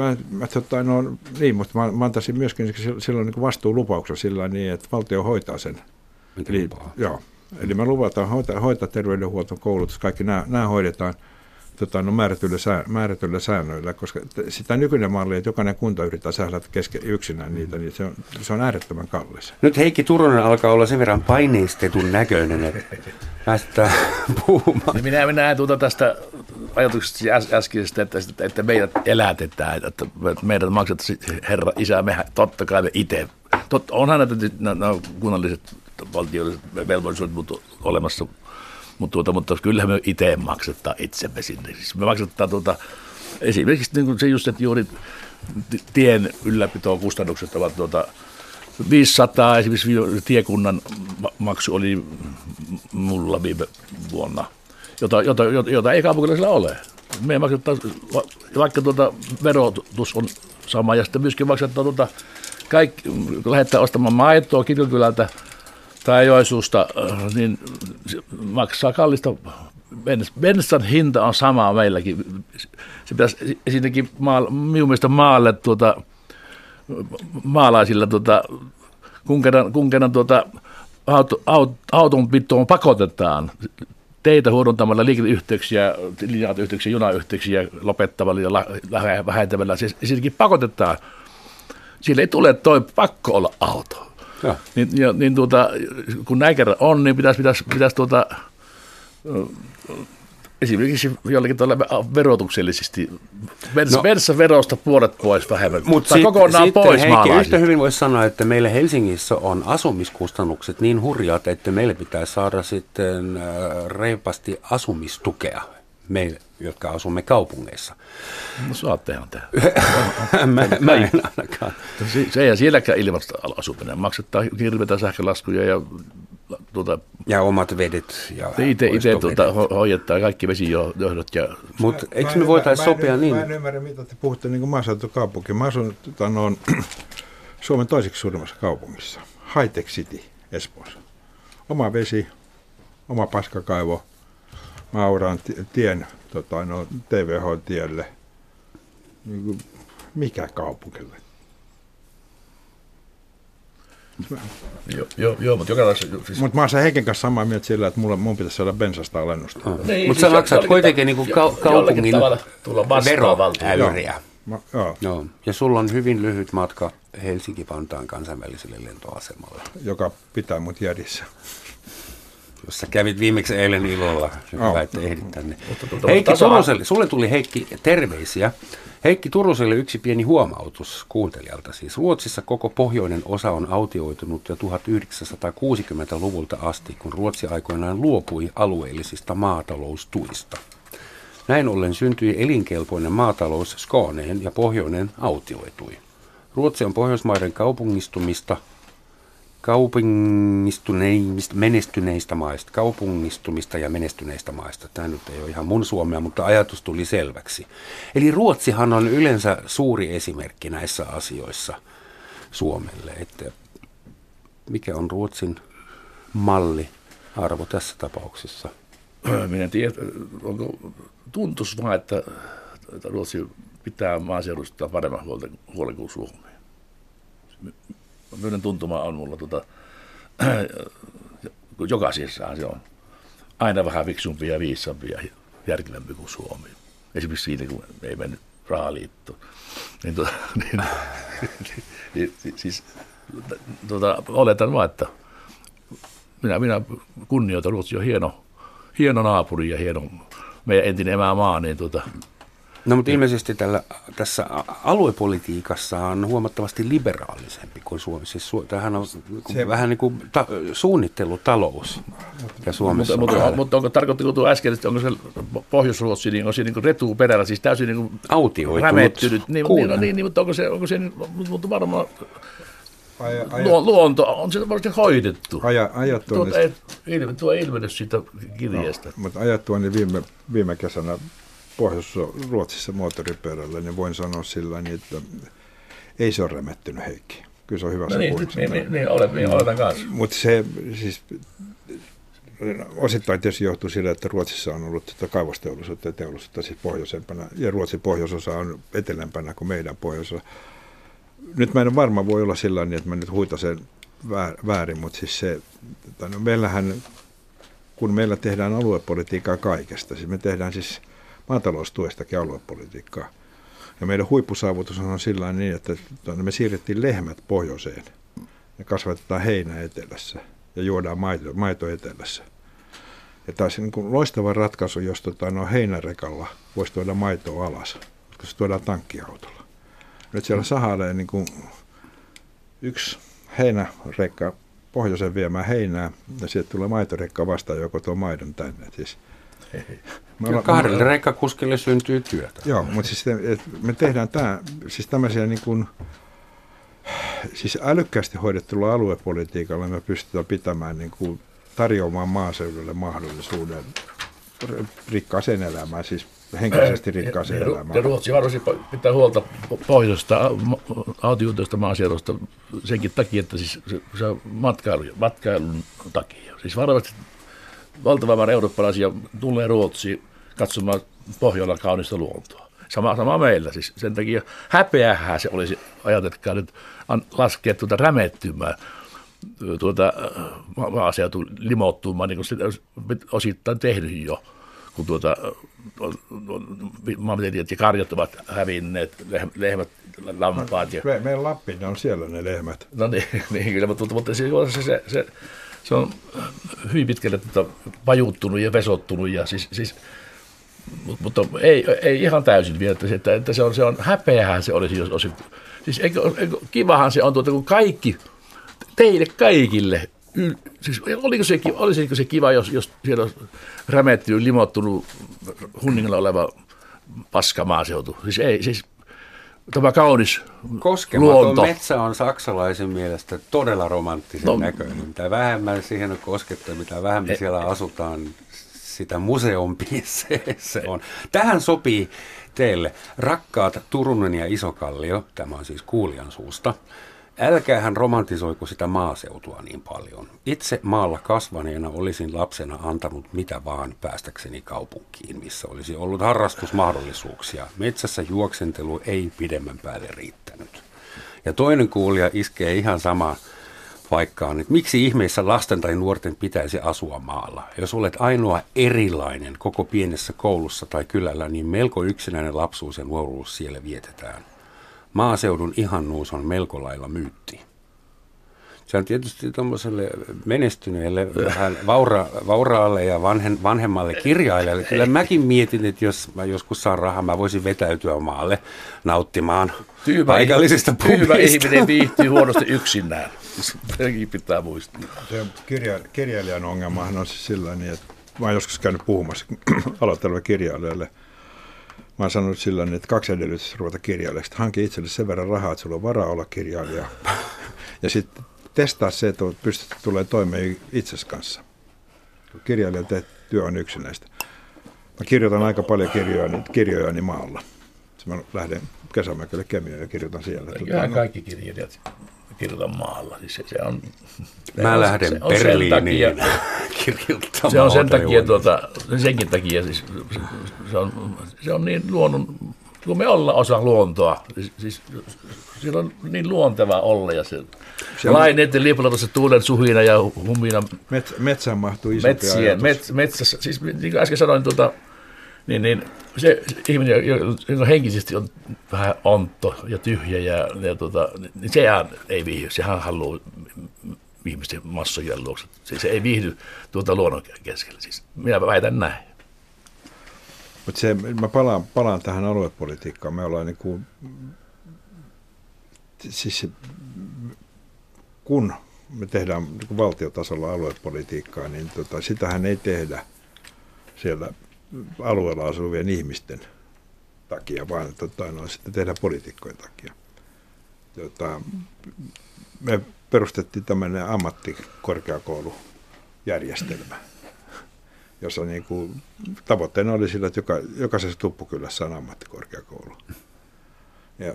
Mutta mä antaisin myöskin silloin niin vastuulupauksen sillä niin, että valtio hoitaa sen. Eli me luvataan hoitaa terveydenhuolto, koulutus, kaikki nämä hoidetaan määrätyillä säännöillä, koska sitä nykyinen malli, että jokainen kunta yrittää sählätä yksinään niitä, niin se on äärettömän kallis. Nyt Heikki Turunen alkaa olla sen verran paineistetun näköinen, että päästään puhumaan. Minä näen tästä ajatuksesta äskeisestä, että meidät elätetään, että meidät maksetaan herra, isä, me totta kai me itse. Onhan nämä kunnalliset valtiolliset velvollisuudet olemassa, mutta kyllähän me itse maksetaan itsemme sinne. Siis me maksetaan esimerkiksi niin se just, että juuri tien ylläpitoon kustannukset ovat 500, esimerkiksi tiekunnan maksu oli mulla viime vuonna, jota ei kaupunkilaisilla ole. Me maksetaan, vaikka verotus on sama, ja sitten myöskin maksetaan kaikki, kun lähdetään ostamaan maitoa Kirkonkylältä tai Joensuusta, niin maksaa kallista. Bensan hinta on sama meilläkin. Se pitäisi esimerkiksi minun mielestä maalle maalaisilla, kun kerran autonpitoon pakotetaan teitä huonontamalla liikenneyhteyksiä, linja-autoyhteyksiä, junayhteyksiä lopettamalla ja vähentämällä. Se esimerkiksi pakotetaan. Sillä ei tule pakko olla auto. Niin kun näin kerran on, niin pitäisi esimerkiksi jollakin tavalla verotuksellisesti bensaverosta puolet pois vähemmän, mutta kokonaan pois maalaisilta. Yhtä hyvin voisi sanoa, että meillä Helsingissä on asumiskustannukset niin hurjaat, että meille pitää saada sitten reipasti asumistukea. Meille, jotka asumme kaupungeissa. No saattehan tehdä. Mä en ainakaan. Se ei sielläkään ilmasta asuminen. Maksettaa hirveitä sähkölaskuja ja omat vedet. Ja itse hoidetaan kaikki vesijohdot. Mutta eikö me voitaisiin sopia niin? Mä en ymmärrä, mitä te puhutte niin kuin maaseutukaupunki. Mä asun Suomen toiseksi suurimmassa kaupungissa. High-tech City Espoossa. Oma vesi, oma paskakaivo. Mä auraan tien TVH-tielle. Mikä kaupunkille? Joo, mutta joka siis... Mutta mä oon Heiken kanssa samaa mieltä sillä, että mun pitäisi saada bensasta alennusta. Mutta sä maksat kuitenkin niin kaupungin veroäyriä. Joo. Ja sulla on hyvin lyhyt matka Helsinki-Vantaan kansainväliselle lentoasemalle. Joka pitää mut järjissä. Jos sä kävit viimeksi eilen ilolla, hyvä, että ehdit tänne. Heikki Turuselle, sulle tuli Heikki terveisiä. Heikki Turuselle yksi pieni huomautus kuuntelijalta. Siis Ruotsissa koko pohjoinen osa on autioitunut jo 1960-luvulta asti, kun Ruotsi aikoinaan luopui alueellisista maataloustuista. Näin ollen syntyi elinkelpoinen maatalous Skåneen ja pohjoinen autioitui. Ruotsi on Pohjoismaiden kaupungistumista ja menestyneistä maista. Tämä nyt ei ole ihan mun suomea, mutta ajatus tuli selväksi. Eli Ruotsihan on yleensä suuri esimerkki näissä asioissa Suomelle. Että mikä on Ruotsin malliarvo tässä tapauksessa? Minä en tiedä, tuntuisi vaan, että Ruotsi pitää maaseudusta paremman huolen kuin Suomi. Myydän tuntuma on mulla jokaisessahan se on aina vähän fiksumpi ja viisampi ja järkevämpi kuin Suomi. Esimerkiksi siinä, kun ei mennyt rahaliittoon. Siis oletan vaan, että minä kunnioitan, Ruotsi on hieno naapuri ja hieno meidän entinen emämaa, niin No mutta ilmeisesti tässä aluepolitiikassa on huomattavasti liberaalisempi kuin Suomi. Siis tämähän on vähän niin kuin suunnittelutalous, mikä Suomessa on. Mutta tarkoittiko tuo äsken, että onko se Pohjois-Ruotsi, niin onko se niin retuperällä, siis täysin niin autioitunut, rämettynyt? Niin, mutta onko se mutta varmaan luonto, on se varmasti hoidettu. Tuo ilmennyt siitä kirjeestä. No, mutta ajattuani viime kesänä Pohjois-Ruotsissa moottoripyörällä, niin voin sanoa sillä niin, että ei se ole rämettynyt, Heikki. Kyllä se on hyvä se puolesta. Niin, oletan kanssa. Mutta se siis osittain tietysti johtuu sillä, että Ruotsissa on ollut kaivosteollisuutta ja teollisuutta siis pohjoisempana, ja Ruotsin pohjoisosa on etelämpänä kuin meidän pohjoisosa. Nyt mä en varmaan voi olla sillä niin, että mä nyt huitasen väärin, mutta siis se, no meillähän, kun meillä tehdään aluepolitiikkaa kaikesta, siis me tehdään siis maataloustuestakin aluepolitiikkaa. Ja meidän huippusaavutus on sillä niin, että me siirrettiin lehmät pohjoiseen ja kasvatetaan heinää etelässä ja juodaan maito etelässä. Ja taas niin kuin loistava ratkaisu, jos heinärekalla voisi tuoda maitoa alas, koska se tuodaan tankkiautolla. Nyt siellä sahailee niin kuin yksi heinärekka pohjoisen viemään heinää ja sieltä tulee maitorekka vastaan, joko tuo maidon tänne. Siis kahdelle rekkakuskille syntyy työtä. Joo, mutta siis me tehdään siis tämmöisiä niin kuin, siis älykkäästi hoidettulla aluepolitiikalla me pystytään pitämään niin kuin, tarjoamaan maaseudulle mahdollisuuden rikkaaseen elämään, siis henkisesti rikkaaseen elämään. Ja Ruotsi varmasti pitää huolta pohjoisesta autioituista maaseudusta senkin takia, että siis se on matkailun takia. Siis varmasti valtava määrä eurooppalaisia tulee Ruotsiin katsomaan Pohjolan kaunista luontoa. Sama meillä. Siis sen takia häpeähän se olisi, ajatelkaa nyt, laskea rämettymään maaseutu limottumaan, niin kuin sitä osittain tehnyt jo, kun maanviljelijät ja karjat ovat hävinneet, lehmät, lampaat. Meidän Lappi, ne on siellä ne lehmät. No niin kyllä, mutta se on hyvin pitkälle vajuuttunut ja vesottunut, ja mutta ei ihan täysin vielä, että se on häpeähän se olisi, jos olisi. Siis kivahan se on, kun kaikki, teille kaikille, siis olisiko se kiva, jos siellä olisi rämettynyt, limottunut Hunningalla oleva paskamaaseutu. Siis tämä kaunis koskematon luonto. Metsä on saksalaisen mielestä todella romanttisen näköinen. Mitä vähemmän siihen on koskettu, mitä vähemmän siellä asutaan, sitä museompi se on. Tähän sopii teille, rakkaat Turunen ja Isokallio, tämä on siis kuulijan suusta. Älkäähän romantisoiko sitä maaseutua niin paljon. Itse maalla kasvaneena olisin lapsena antanut mitä vaan päästäkseni kaupunkiin, missä olisi ollut harrastusmahdollisuuksia. Metsässä juoksentelu ei pidemmän päälle riittänyt. Ja toinen kuulija iskee ihan sama paikkaan, että miksi ihmeessä lasten tai nuorten pitäisi asua maalla? Jos olet ainoa erilainen koko pienessä koulussa tai kylällä, niin melko yksinäinen lapsuus ja nuoruus siellä vietetään. Maaseudun ihannuus on melko lailla myytti. Se on tietysti tuommoiselle menestyneelle, vähän vauraalle ja vanhemmalle kirjailijalle. Kyllä mäkin mietin, että jos mä joskus saan rahaa, mä voisin vetäytyä maalle nauttimaan paikallisista pubeista. Hyvä ihminen viihtyy huonosti yksinään. Sekin pitää muistaa. Se kirjailijan ongelmahan on siis sillä niin, että mä oon joskus käynyt puhumassa aloittelevalle kirjailijalle. Mä oon sanonut sillä niin, että 2 edellytystä ruveta kirjailijaksi. Hanki itselle sen verran rahaa, että sulla on varaa olla kirjailija. Ja sitten testaa se, että pystyt tulemaan toimeen itsesi kanssa. Kirjailijan työ on yksinäistä. Mä kirjoitan aika paljon kirjojani maalla. Mä lähden kesämökille Kemiöön ja kirjoitan siellä. Kyllähän kaikki kirjailijat kirjoitan maalla. Siis se on, mä lähden Berliiniin kirjoittamaan. Se on senkin takia, siis se on niin luonnon, kun me ollaan osa luontoa, siis siellä on niin luontevaa olla ja se laineet ja liipulatossa tuulen suhina ja humina. Metsään mahtuu isompia ajatus. Metsässä, siis niin kuin äsken sanoin, niin se ihminen, joka henkisesti on vähän ontto ja tyhjä, niin sehän ei viihdy, sehän haluaa ihmisten massojen luokse. Se ei viihdy luonnon keskellä. Siis minä väitän näin. Mutta mä palaan tähän aluepolitiikkaan. Me ollaan siis kun me tehdään valtiotasolla aluepolitiikkaa, niin sitähän ei tehdä siellä alueella asuvien ihmisten takia, vaan sitten tehdään poliitikkojen takia. Me perustettiin tämmöinen ammattikorkeakoulujärjestelmä, jossa tavoitteena oli sillä, että jokaisessa tuppukylässä on ammattikorkeakoulu. Ja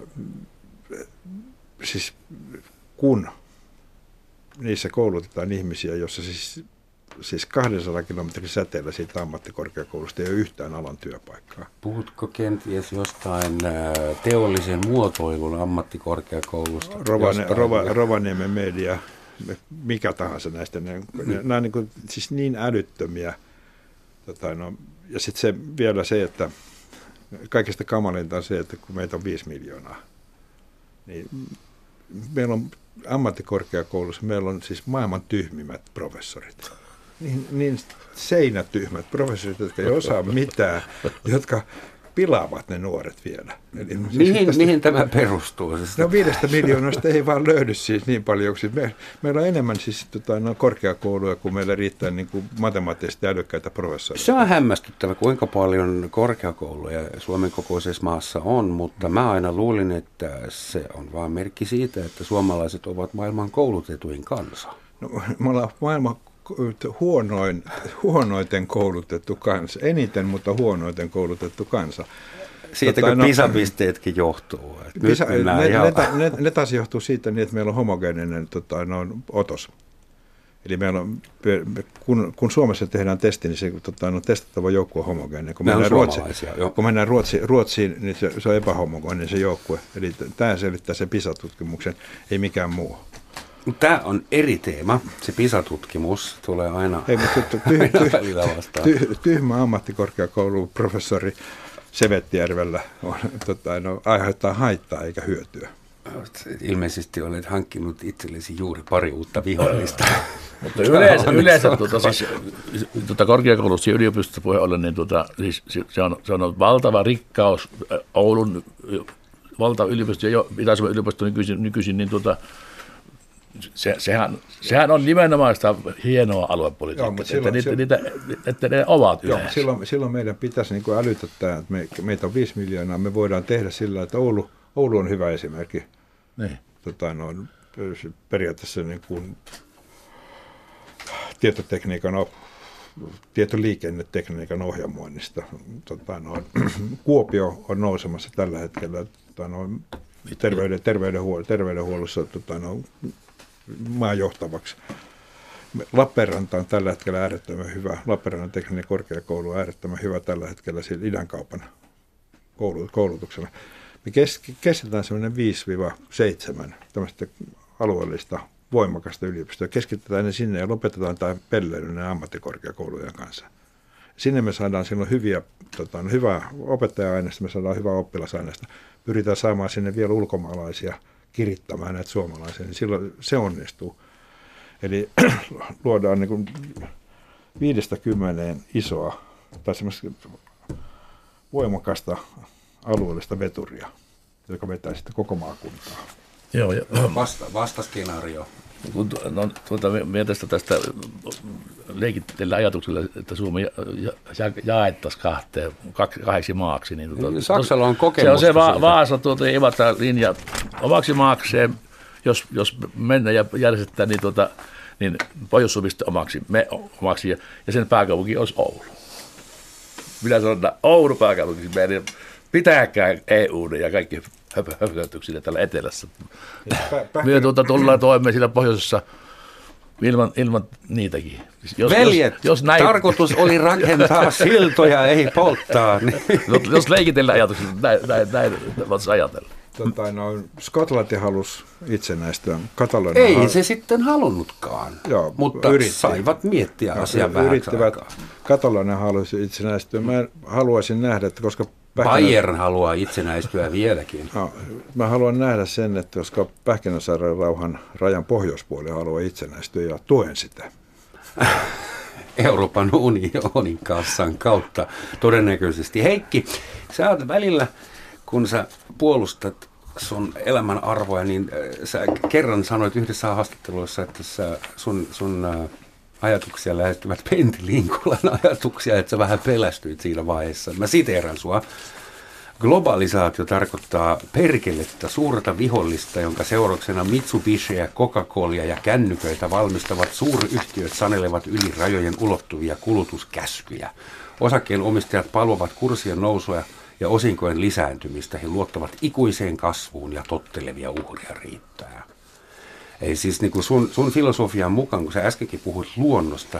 siis kun niissä koulutetaan ihmisiä, jossa siis 200 kilometrin säteellä siitä ammattikorkeakoulusta ei ole yhtään alan työpaikkaa. Puhutko kenties jostain teollisen muotoilun ammattikorkeakoulusta? Rovaniemen media, mikä tahansa näistä. Nämä on siis niin älyttömiä. Ja sitten vielä se, että kaikista kamalinta on se, että kun meitä on 5 miljoonaa, niin meillä on ammattikorkeakoulussa, meillä on siis maailman tyhmimmät professorit. Niin seinätyhmät professorit, jotka ei osaa mitään, jotka pilaavat ne nuoret vielä. Eli mihin tämä perustuu? No 5 miljoonasta ei vaan löydy siis niin paljon. Meillä on enemmän siis korkeakouluja, kuin meillä riittää matemaattisesti älykkäitä professoreita. Se on hämmästyttävä, kuinka paljon korkeakouluja Suomen kokoisessa maassa on, mutta mä aina luulin, että se on vaan merkki siitä, että suomalaiset ovat maailman koulutetuin kansa. No, me ollaan maailman huonoiten koulutettu kansa, eniten, mutta huonoiten koulutettu kansa. Siitäkö PISA-pisteetkin johtuu? Ne taas johtuu siitä, niin, että meillä on homogeeninen otos. Eli meillä on, kun Suomessa tehdään testi, niin se testattava joukkue on homogeeninen. Kun mennään Ruotsiin, niin se on epähomogeeninen se joukkue. Eli tämä selittää sen PISA-tutkimuksen, ei mikään muu. Tämä on eri teema. Se PISA-tutkimus tulee aina välillä vastaan. Tyhmä ammattikorkeakouluprofessori Sevettijärvellä aiheuttaa haittaa eikä hyötyä. Ilmeisesti olet hankkinut itsellesi juuri pari uutta vihollista. Mutta yleensä korkeakoulussa ja yliopistossa puheen ollen, niin siis se on valtava rikkaus Oulun valtava yliopisto ja Itä-Suomen yliopisto nykyisin niin sehän on nimenomaan sitä hienoa aluepolitiikkaa, että ne ovat yleensä. Silloin meidän pitäisi älytä tämä, että meitä on 5 miljoonaa, me voidaan tehdä sillä, että Oulu on hyvä esimerkki. Niin. Periaatteessa tietoliikennetekniikan ohjelmoinnista. Kuopio on nousemassa tällä hetkellä terveydenhuollossa maan johtavaksi. Lappeenranta on tällä hetkellä äärettömän hyvä. Lappeenrannan tekninen korkeakoulu on äärettömän hyvä tällä hetkellä idänkaupan koulutuksella. Me keskitetään semmoinen 5-7 tämmöistä alueellista voimakasta yliopistoa. Keskitetään ne sinne ja lopetetaan tämä pelleilyn ammattikorkeakoulujen kanssa. Sinne me saadaan silloin hyvää opettaja-aineista, me saadaan hyvää oppilasaineista. Pyritään saamaan sinne vielä ulkomaalaisia kirittämään näitä suomalaisia, niin silloin se onnistuu. Eli luodaan 5-10 isoa tai semmoista voimakasta alueellista veturia, joka vetää sitten koko maakuntaa. Joo, ja vastaskenaario. Mielestäni tästä leikitteellä ajatuksella, että Suomi jaettaisiin kahdeksi maaksi. Niin Saksalla on kokemusta. Se on se Vaasa ei vata linja omaksi maakseen, jos mennään ja järjestetään niin Pohjois-Suomesta omaksi ja sen pääkaupunki olisi Oulu. Minä sanon, että Oulu pääkaupunki, meidän pitääkään EU ja kaikki höpötyksille täällä etelässä. Me tullaan toimeen siellä pohjoisessa ilman niitäkin. Veljet, tarkoitus oli rakentaa siltoja, ei polttaa. Niin. Jos leikitellään ajatuksia, näin voisi ajatella. Skotlanti halusi itsenäistyä. Ei se sitten halunnutkaan, joo, mutta saivat miettiä asiaa vähäksi aikaa. Katalonia halusi itsenäistyä. Mä haluaisin nähdä, että koska Bayern haluaa itsenäistyä vieläkin. No, mä haluan nähdä sen, että koska Pähkinänsaaren rauhan rajan pohjoispuoli haluaa itsenäistyä ja tuen sitä. Euroopan unionin kassan kautta todennäköisesti. Heikki, sä oot välillä, kun sä puolustat sun elämän arvoja, niin sä kerran sanoit yhdessä haastatteluissa, että sun ajatuksia lähestyvät Pentti Linkolan ajatuksia, että sä vähän pelästyit siinä vaiheessa. Mä siteeran sua. Globalisaatio tarkoittaa perkelettä suurta vihollista, jonka seurauksena Mitsubishia, Coca-Colia ja kännyköitä valmistavat suuryhtiöt sanelevat yli rajojen ulottuvia kulutuskäskyjä. Osakkeen omistajat palvovat kurssien nousua ja osinkojen lisääntymistä. He luottavat ikuiseen kasvuun ja tottelevia uhria riittää. Ei siis niin kuin sun filosofian mukaan, kun sä äskenkin puhuit luonnosta,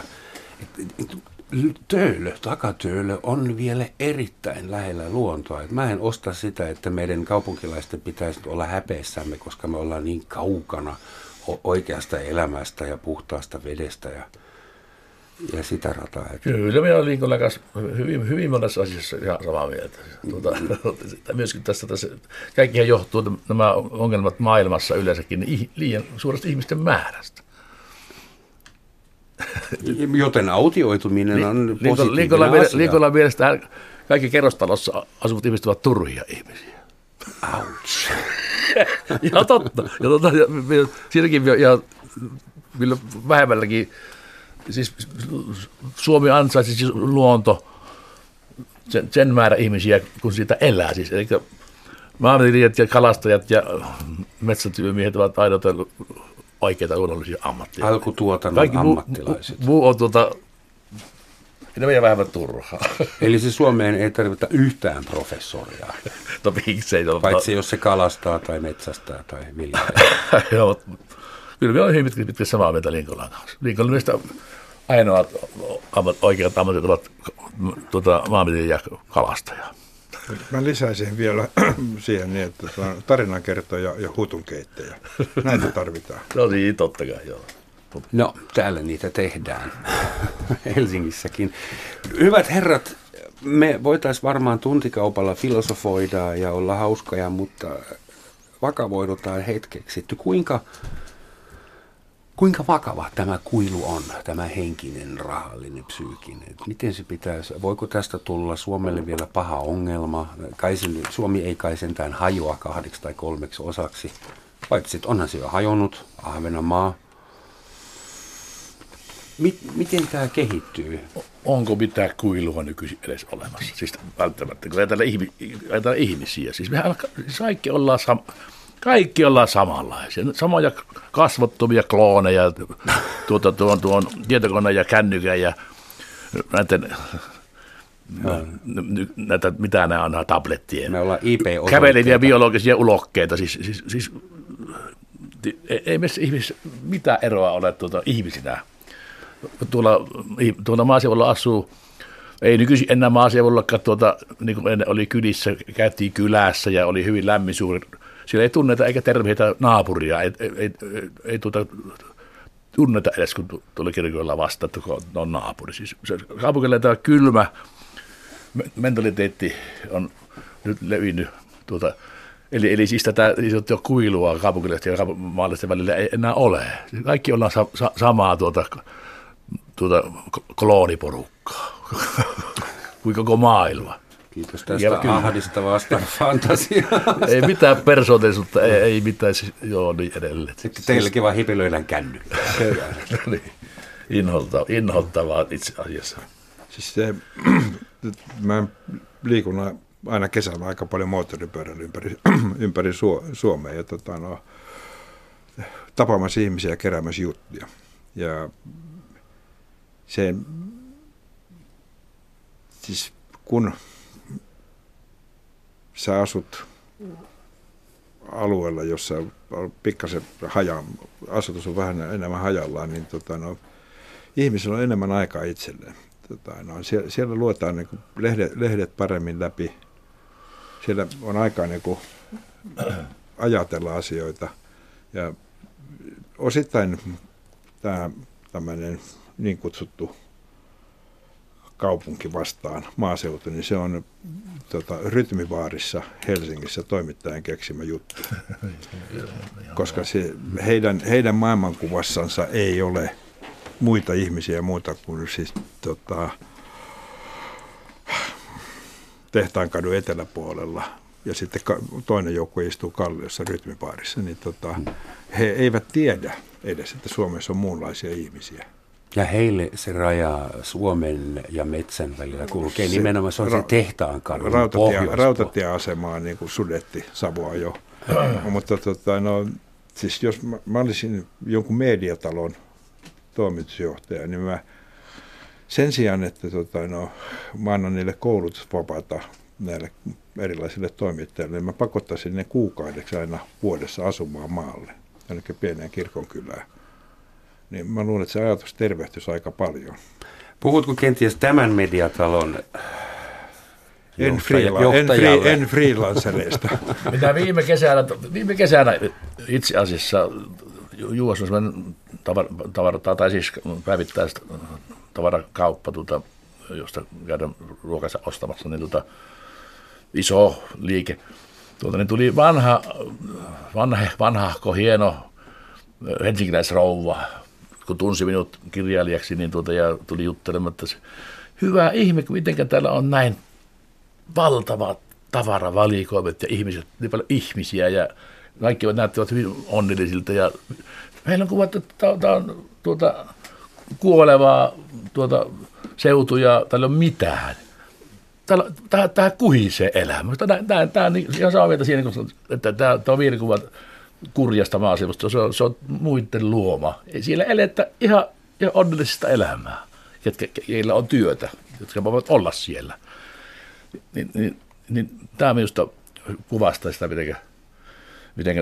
takatöölö on vielä erittäin lähellä luontoa. Et mä en osta sitä, että meidän kaupunkilaisten pitäisi olla häpeissämme, koska me ollaan niin kaukana oikeasta elämästä ja puhtaasta vedestä ja sitä rataa. Kyllä, minä olen Linkolan kanssa hyvin monessa asiassa ihan samaa mieltä. Myöskin tässä kaikkihan johtuu nämä ongelmat maailmassa yleensäkin liian suuresta ihmisten määrästä. Joten autioituminen on positiivinen asia. Linkolan mielestä kaikki kerrostalossa asuvat ihmiset ovat turhia ihmisiä. Ouch. Ja totta. Siinäkin ja vähemmälläkin, siis Suomi ansaisi siis luonto sen määrä ihmisiä, kun siitä elää. Siis, eli maanviljelijät ja kalastajat ja metsätyömiehet ovat aina oikeita luonnollisia ammattia. Alkutuotannon ammattilaiset. Muu on enemmän vähemmän turhaa. Eli se Suomeen ei tarvita yhtään professoria. No miksei. Paitsi jos se kalastaa tai metsästää tai viljelee. Joo, kyllä me olemme hyvin pitkä samaa mieltä Linkolan kanssa. Linkolan mielestä ainoat oikeat ammatit ovat maanviljelijä ja kalastaja. Mä lisäisin vielä siihen niin, että tarinankertoja ja hutunkeittäjä. Näitä tarvitaan. No niin, totta kai, joo. No, täällä niitä tehdään. Helsingissäkin. Hyvät herrat, me voitaisiin varmaan tuntikaupalla filosofoida ja olla hauskoja, mutta vakavoidutaan hetkeksi. Kuinka vakava tämä kuilu on, tämä henkinen, rahallinen, psyykkinen? Miten se pitäisi, voiko tästä tulla Suomelle vielä paha ongelma? Suomi ei kai sentään hajoa 2 tai 3 osaksi, paitsi sitten onhan se jo hajonnut, Ahvenanmaa. Miten tämä kehittyy? Onko mitään kuilua nykyisin edes olemassa? Siis välttämättä, kun ajatellaan ihmisiä. Siis mehän kaikki ollaan samanlaisia. Samoja kasvottomia klooneja, tuon tietokoneen ja kännykän ja näitä, mitä nämä on, tablettien. Me ollaan IP-osoitteita. Käveleviä biologisia ulokkeita. Siis ei meissä ihmisissä mitään eroa ole ihmisinä. Tuolla maaseudulla asuu, ei nykyisin enää maaseudullakaan, niin kuin ennen oli kylissä, käytiin kylässä ja oli hyvin lämmin suuri. Siellä ei tunneta eikä terveitä naapuria, ei tunneta edes, kun tuli kirkoilla vasta, että on naapuri. Siis kaupunkilla tämä kylmä mentaliteetti on nyt levinnyt. Eli siis tätä kuilua kaupunkilaisten ja maalaisten välillä ei enää ole. Kaikki ollaan samaa klooniporukkaa kuin koko maailma. Kiitos tästä ahdistavasta fantasiasta. Ei mitään persoonallisuutta, ei mitään, joo niin edelleen. Sitten teillekin vaan hipilöidään kännykkää. Niin, inhottavaa itse asiassa. Siis mä liikun aina kesällä aika paljon moottoripyörällä ympäri Suomea ja tapaamassa ihmisiä ja keräämässä juttuja. Ja se, siis kun sä asut alueella, jossa on pikkasen asutus on vähän enemmän hajallaan, niin ihmisillä on enemmän aikaa itselleen. Siellä luetaan niin kuin lehdet paremmin läpi. Siellä on aikaa niin kuin ajatella asioita. Ja osittain tämä tämmöinen niin kutsuttu kaupunki vastaan maaseutu, niin se on Rytmibaarissa Helsingissä toimittajan keksimä juttu. Koska heidän maailmankuvassansa ei ole muita ihmisiä muuta kuin siis Tehtaankadun eteläpuolella ja sitten toinen joukko istuu Kalliossa Rytmibaarissa, niin he eivät tiedä edes, että Suomessa on muunlaisia ihmisiä. Ja heille se raja Suomen ja metsän välillä kulkee nimenomaan, se on se Tehtaankadun pohjoispuolella. Rautatieasemaa niin kuin Sudetti Savoa jo. Mutta siis jos mä olisin jonkun mediatalon toimitusjohtaja, niin mä sen sijaan, että mä annan niille koulutusvapaata näille erilaisille toimittajille, niin mä pakottaisin ne kuukaudeksi aina vuodessa asumaan maalle, jonnekin pieneen kirkonkylään. Niin mä luulen, että se ajatus tervehtyisi aika paljon. Puhutko kenties tämän mediatalon en freelancereista. Mitä viime kesänä itse asiassa Juuassa on sellainen tai siis päivittäistä tavarakauppa, josta käydään ruokansa ostamassa, niin iso liike. Niin tuli vanhahko, hieno helsinkiläisrouva, kun tunsi minut kirjailijaksi, niin ja tuli juttelemaan, että hyvä ihme, miten täällä on näin valtavat tavaravalikoimet ja ihmiset, niin paljon ihmisiä ja kaikki näyttävät hyvin onnellisilta ja meillä on kuvattu, että tämä on kuolevaa seutu ja täällä ei ole mitään. Tämä kuhisee elämä. Tämä on ihan samaa mieltä siinä, että tämä on mielikuva kurjasta maaseudusta. Se on muiden luoma. Siellä eletään ihan onnellisesta elämää, joilla on työtä, jotka voivat olla siellä. Niin tämä minusta kuvastaa sitä, miten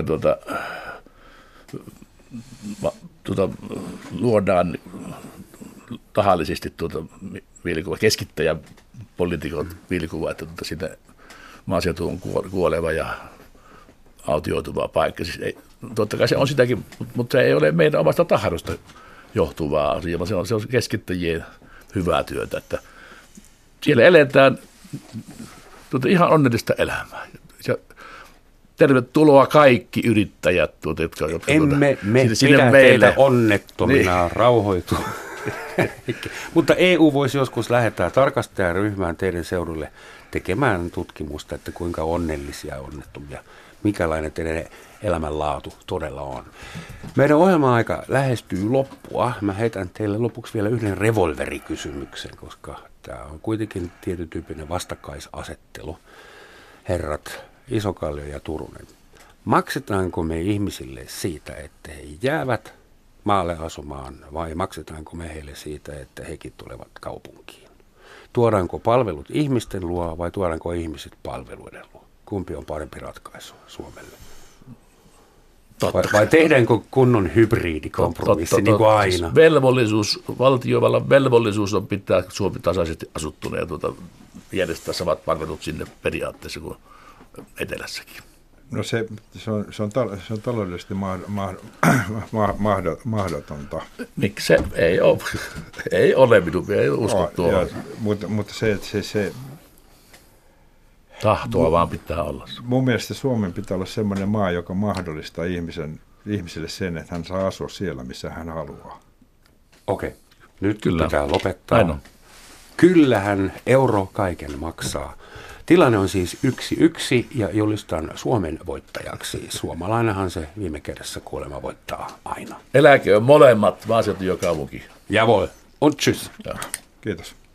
luodaan tahallisesti mielikuva, keskittäjäpoliitikot mielikuva, että sinne maaseutu on kuoleva ja autioituva paikka. Siis totta kai se on sitäkin, mutta se ei ole meidän omasta tahdosta johtuvaa asiaa, vaan se on keskittäjien hyvää työtä. Että siellä eletään ihan onnellista elämää. Ja tervetuloa kaikki yrittäjät, jotka emme pidä teitä onnettomina, rauhoitua. Mutta EU voisi joskus lähettää tarkastajaryhmään teidän seudulle tekemään tutkimusta, että kuinka onnellisia ja onnettomia, mikälainen teidän elämänlaatu todella on. Meidän ohjelma-aika lähestyy loppua. Mä heitän teille lopuksi vielä yhden revolverikysymyksen, koska tämä on kuitenkin tietyn vastakkaisasettelu. Herrat Isokallio ja Turunen, maksetaanko me ihmisille siitä, että he jäävät maalle asumaan, vai maksetaanko me heille siitä, että hekin tulevat kaupunkiin? Tuodaanko palvelut ihmisten luo vai tuodaanko ihmiset palveluiden luo? Kumpi on parempi ratkaisu Suomelle? Vai tehdäänkö kunnon hybridikompromissi niin kuin aina? Valtiovallan velvollisuus on pitää Suomi tasaisesti asuttuna ja järjestää samat palvelut sinne periaatteessa kuin etelässäkin. No se on taloudellisesti mahdotonta. Miksi se ei ole minun, ei usko tuohon. Mutta se tahtoa vaan pitää olla. Mun mielestä Suomen pitää olla sellainen maa, joka mahdollistaa ihmiselle sen, että hän saa asua siellä, missä hän haluaa. Okei, nyt kyllä pitää lopettaa. Aino. Kyllähän euro kaiken maksaa. Tilanne on siis 1-1 ja julistan Suomen voittajaksi. Suomalainenhan se viime kädessä kuolema voittaa aina. Eläköön molemmat maaseutu ja kaupunki. Jawohl. Und tschüss. Kiitos.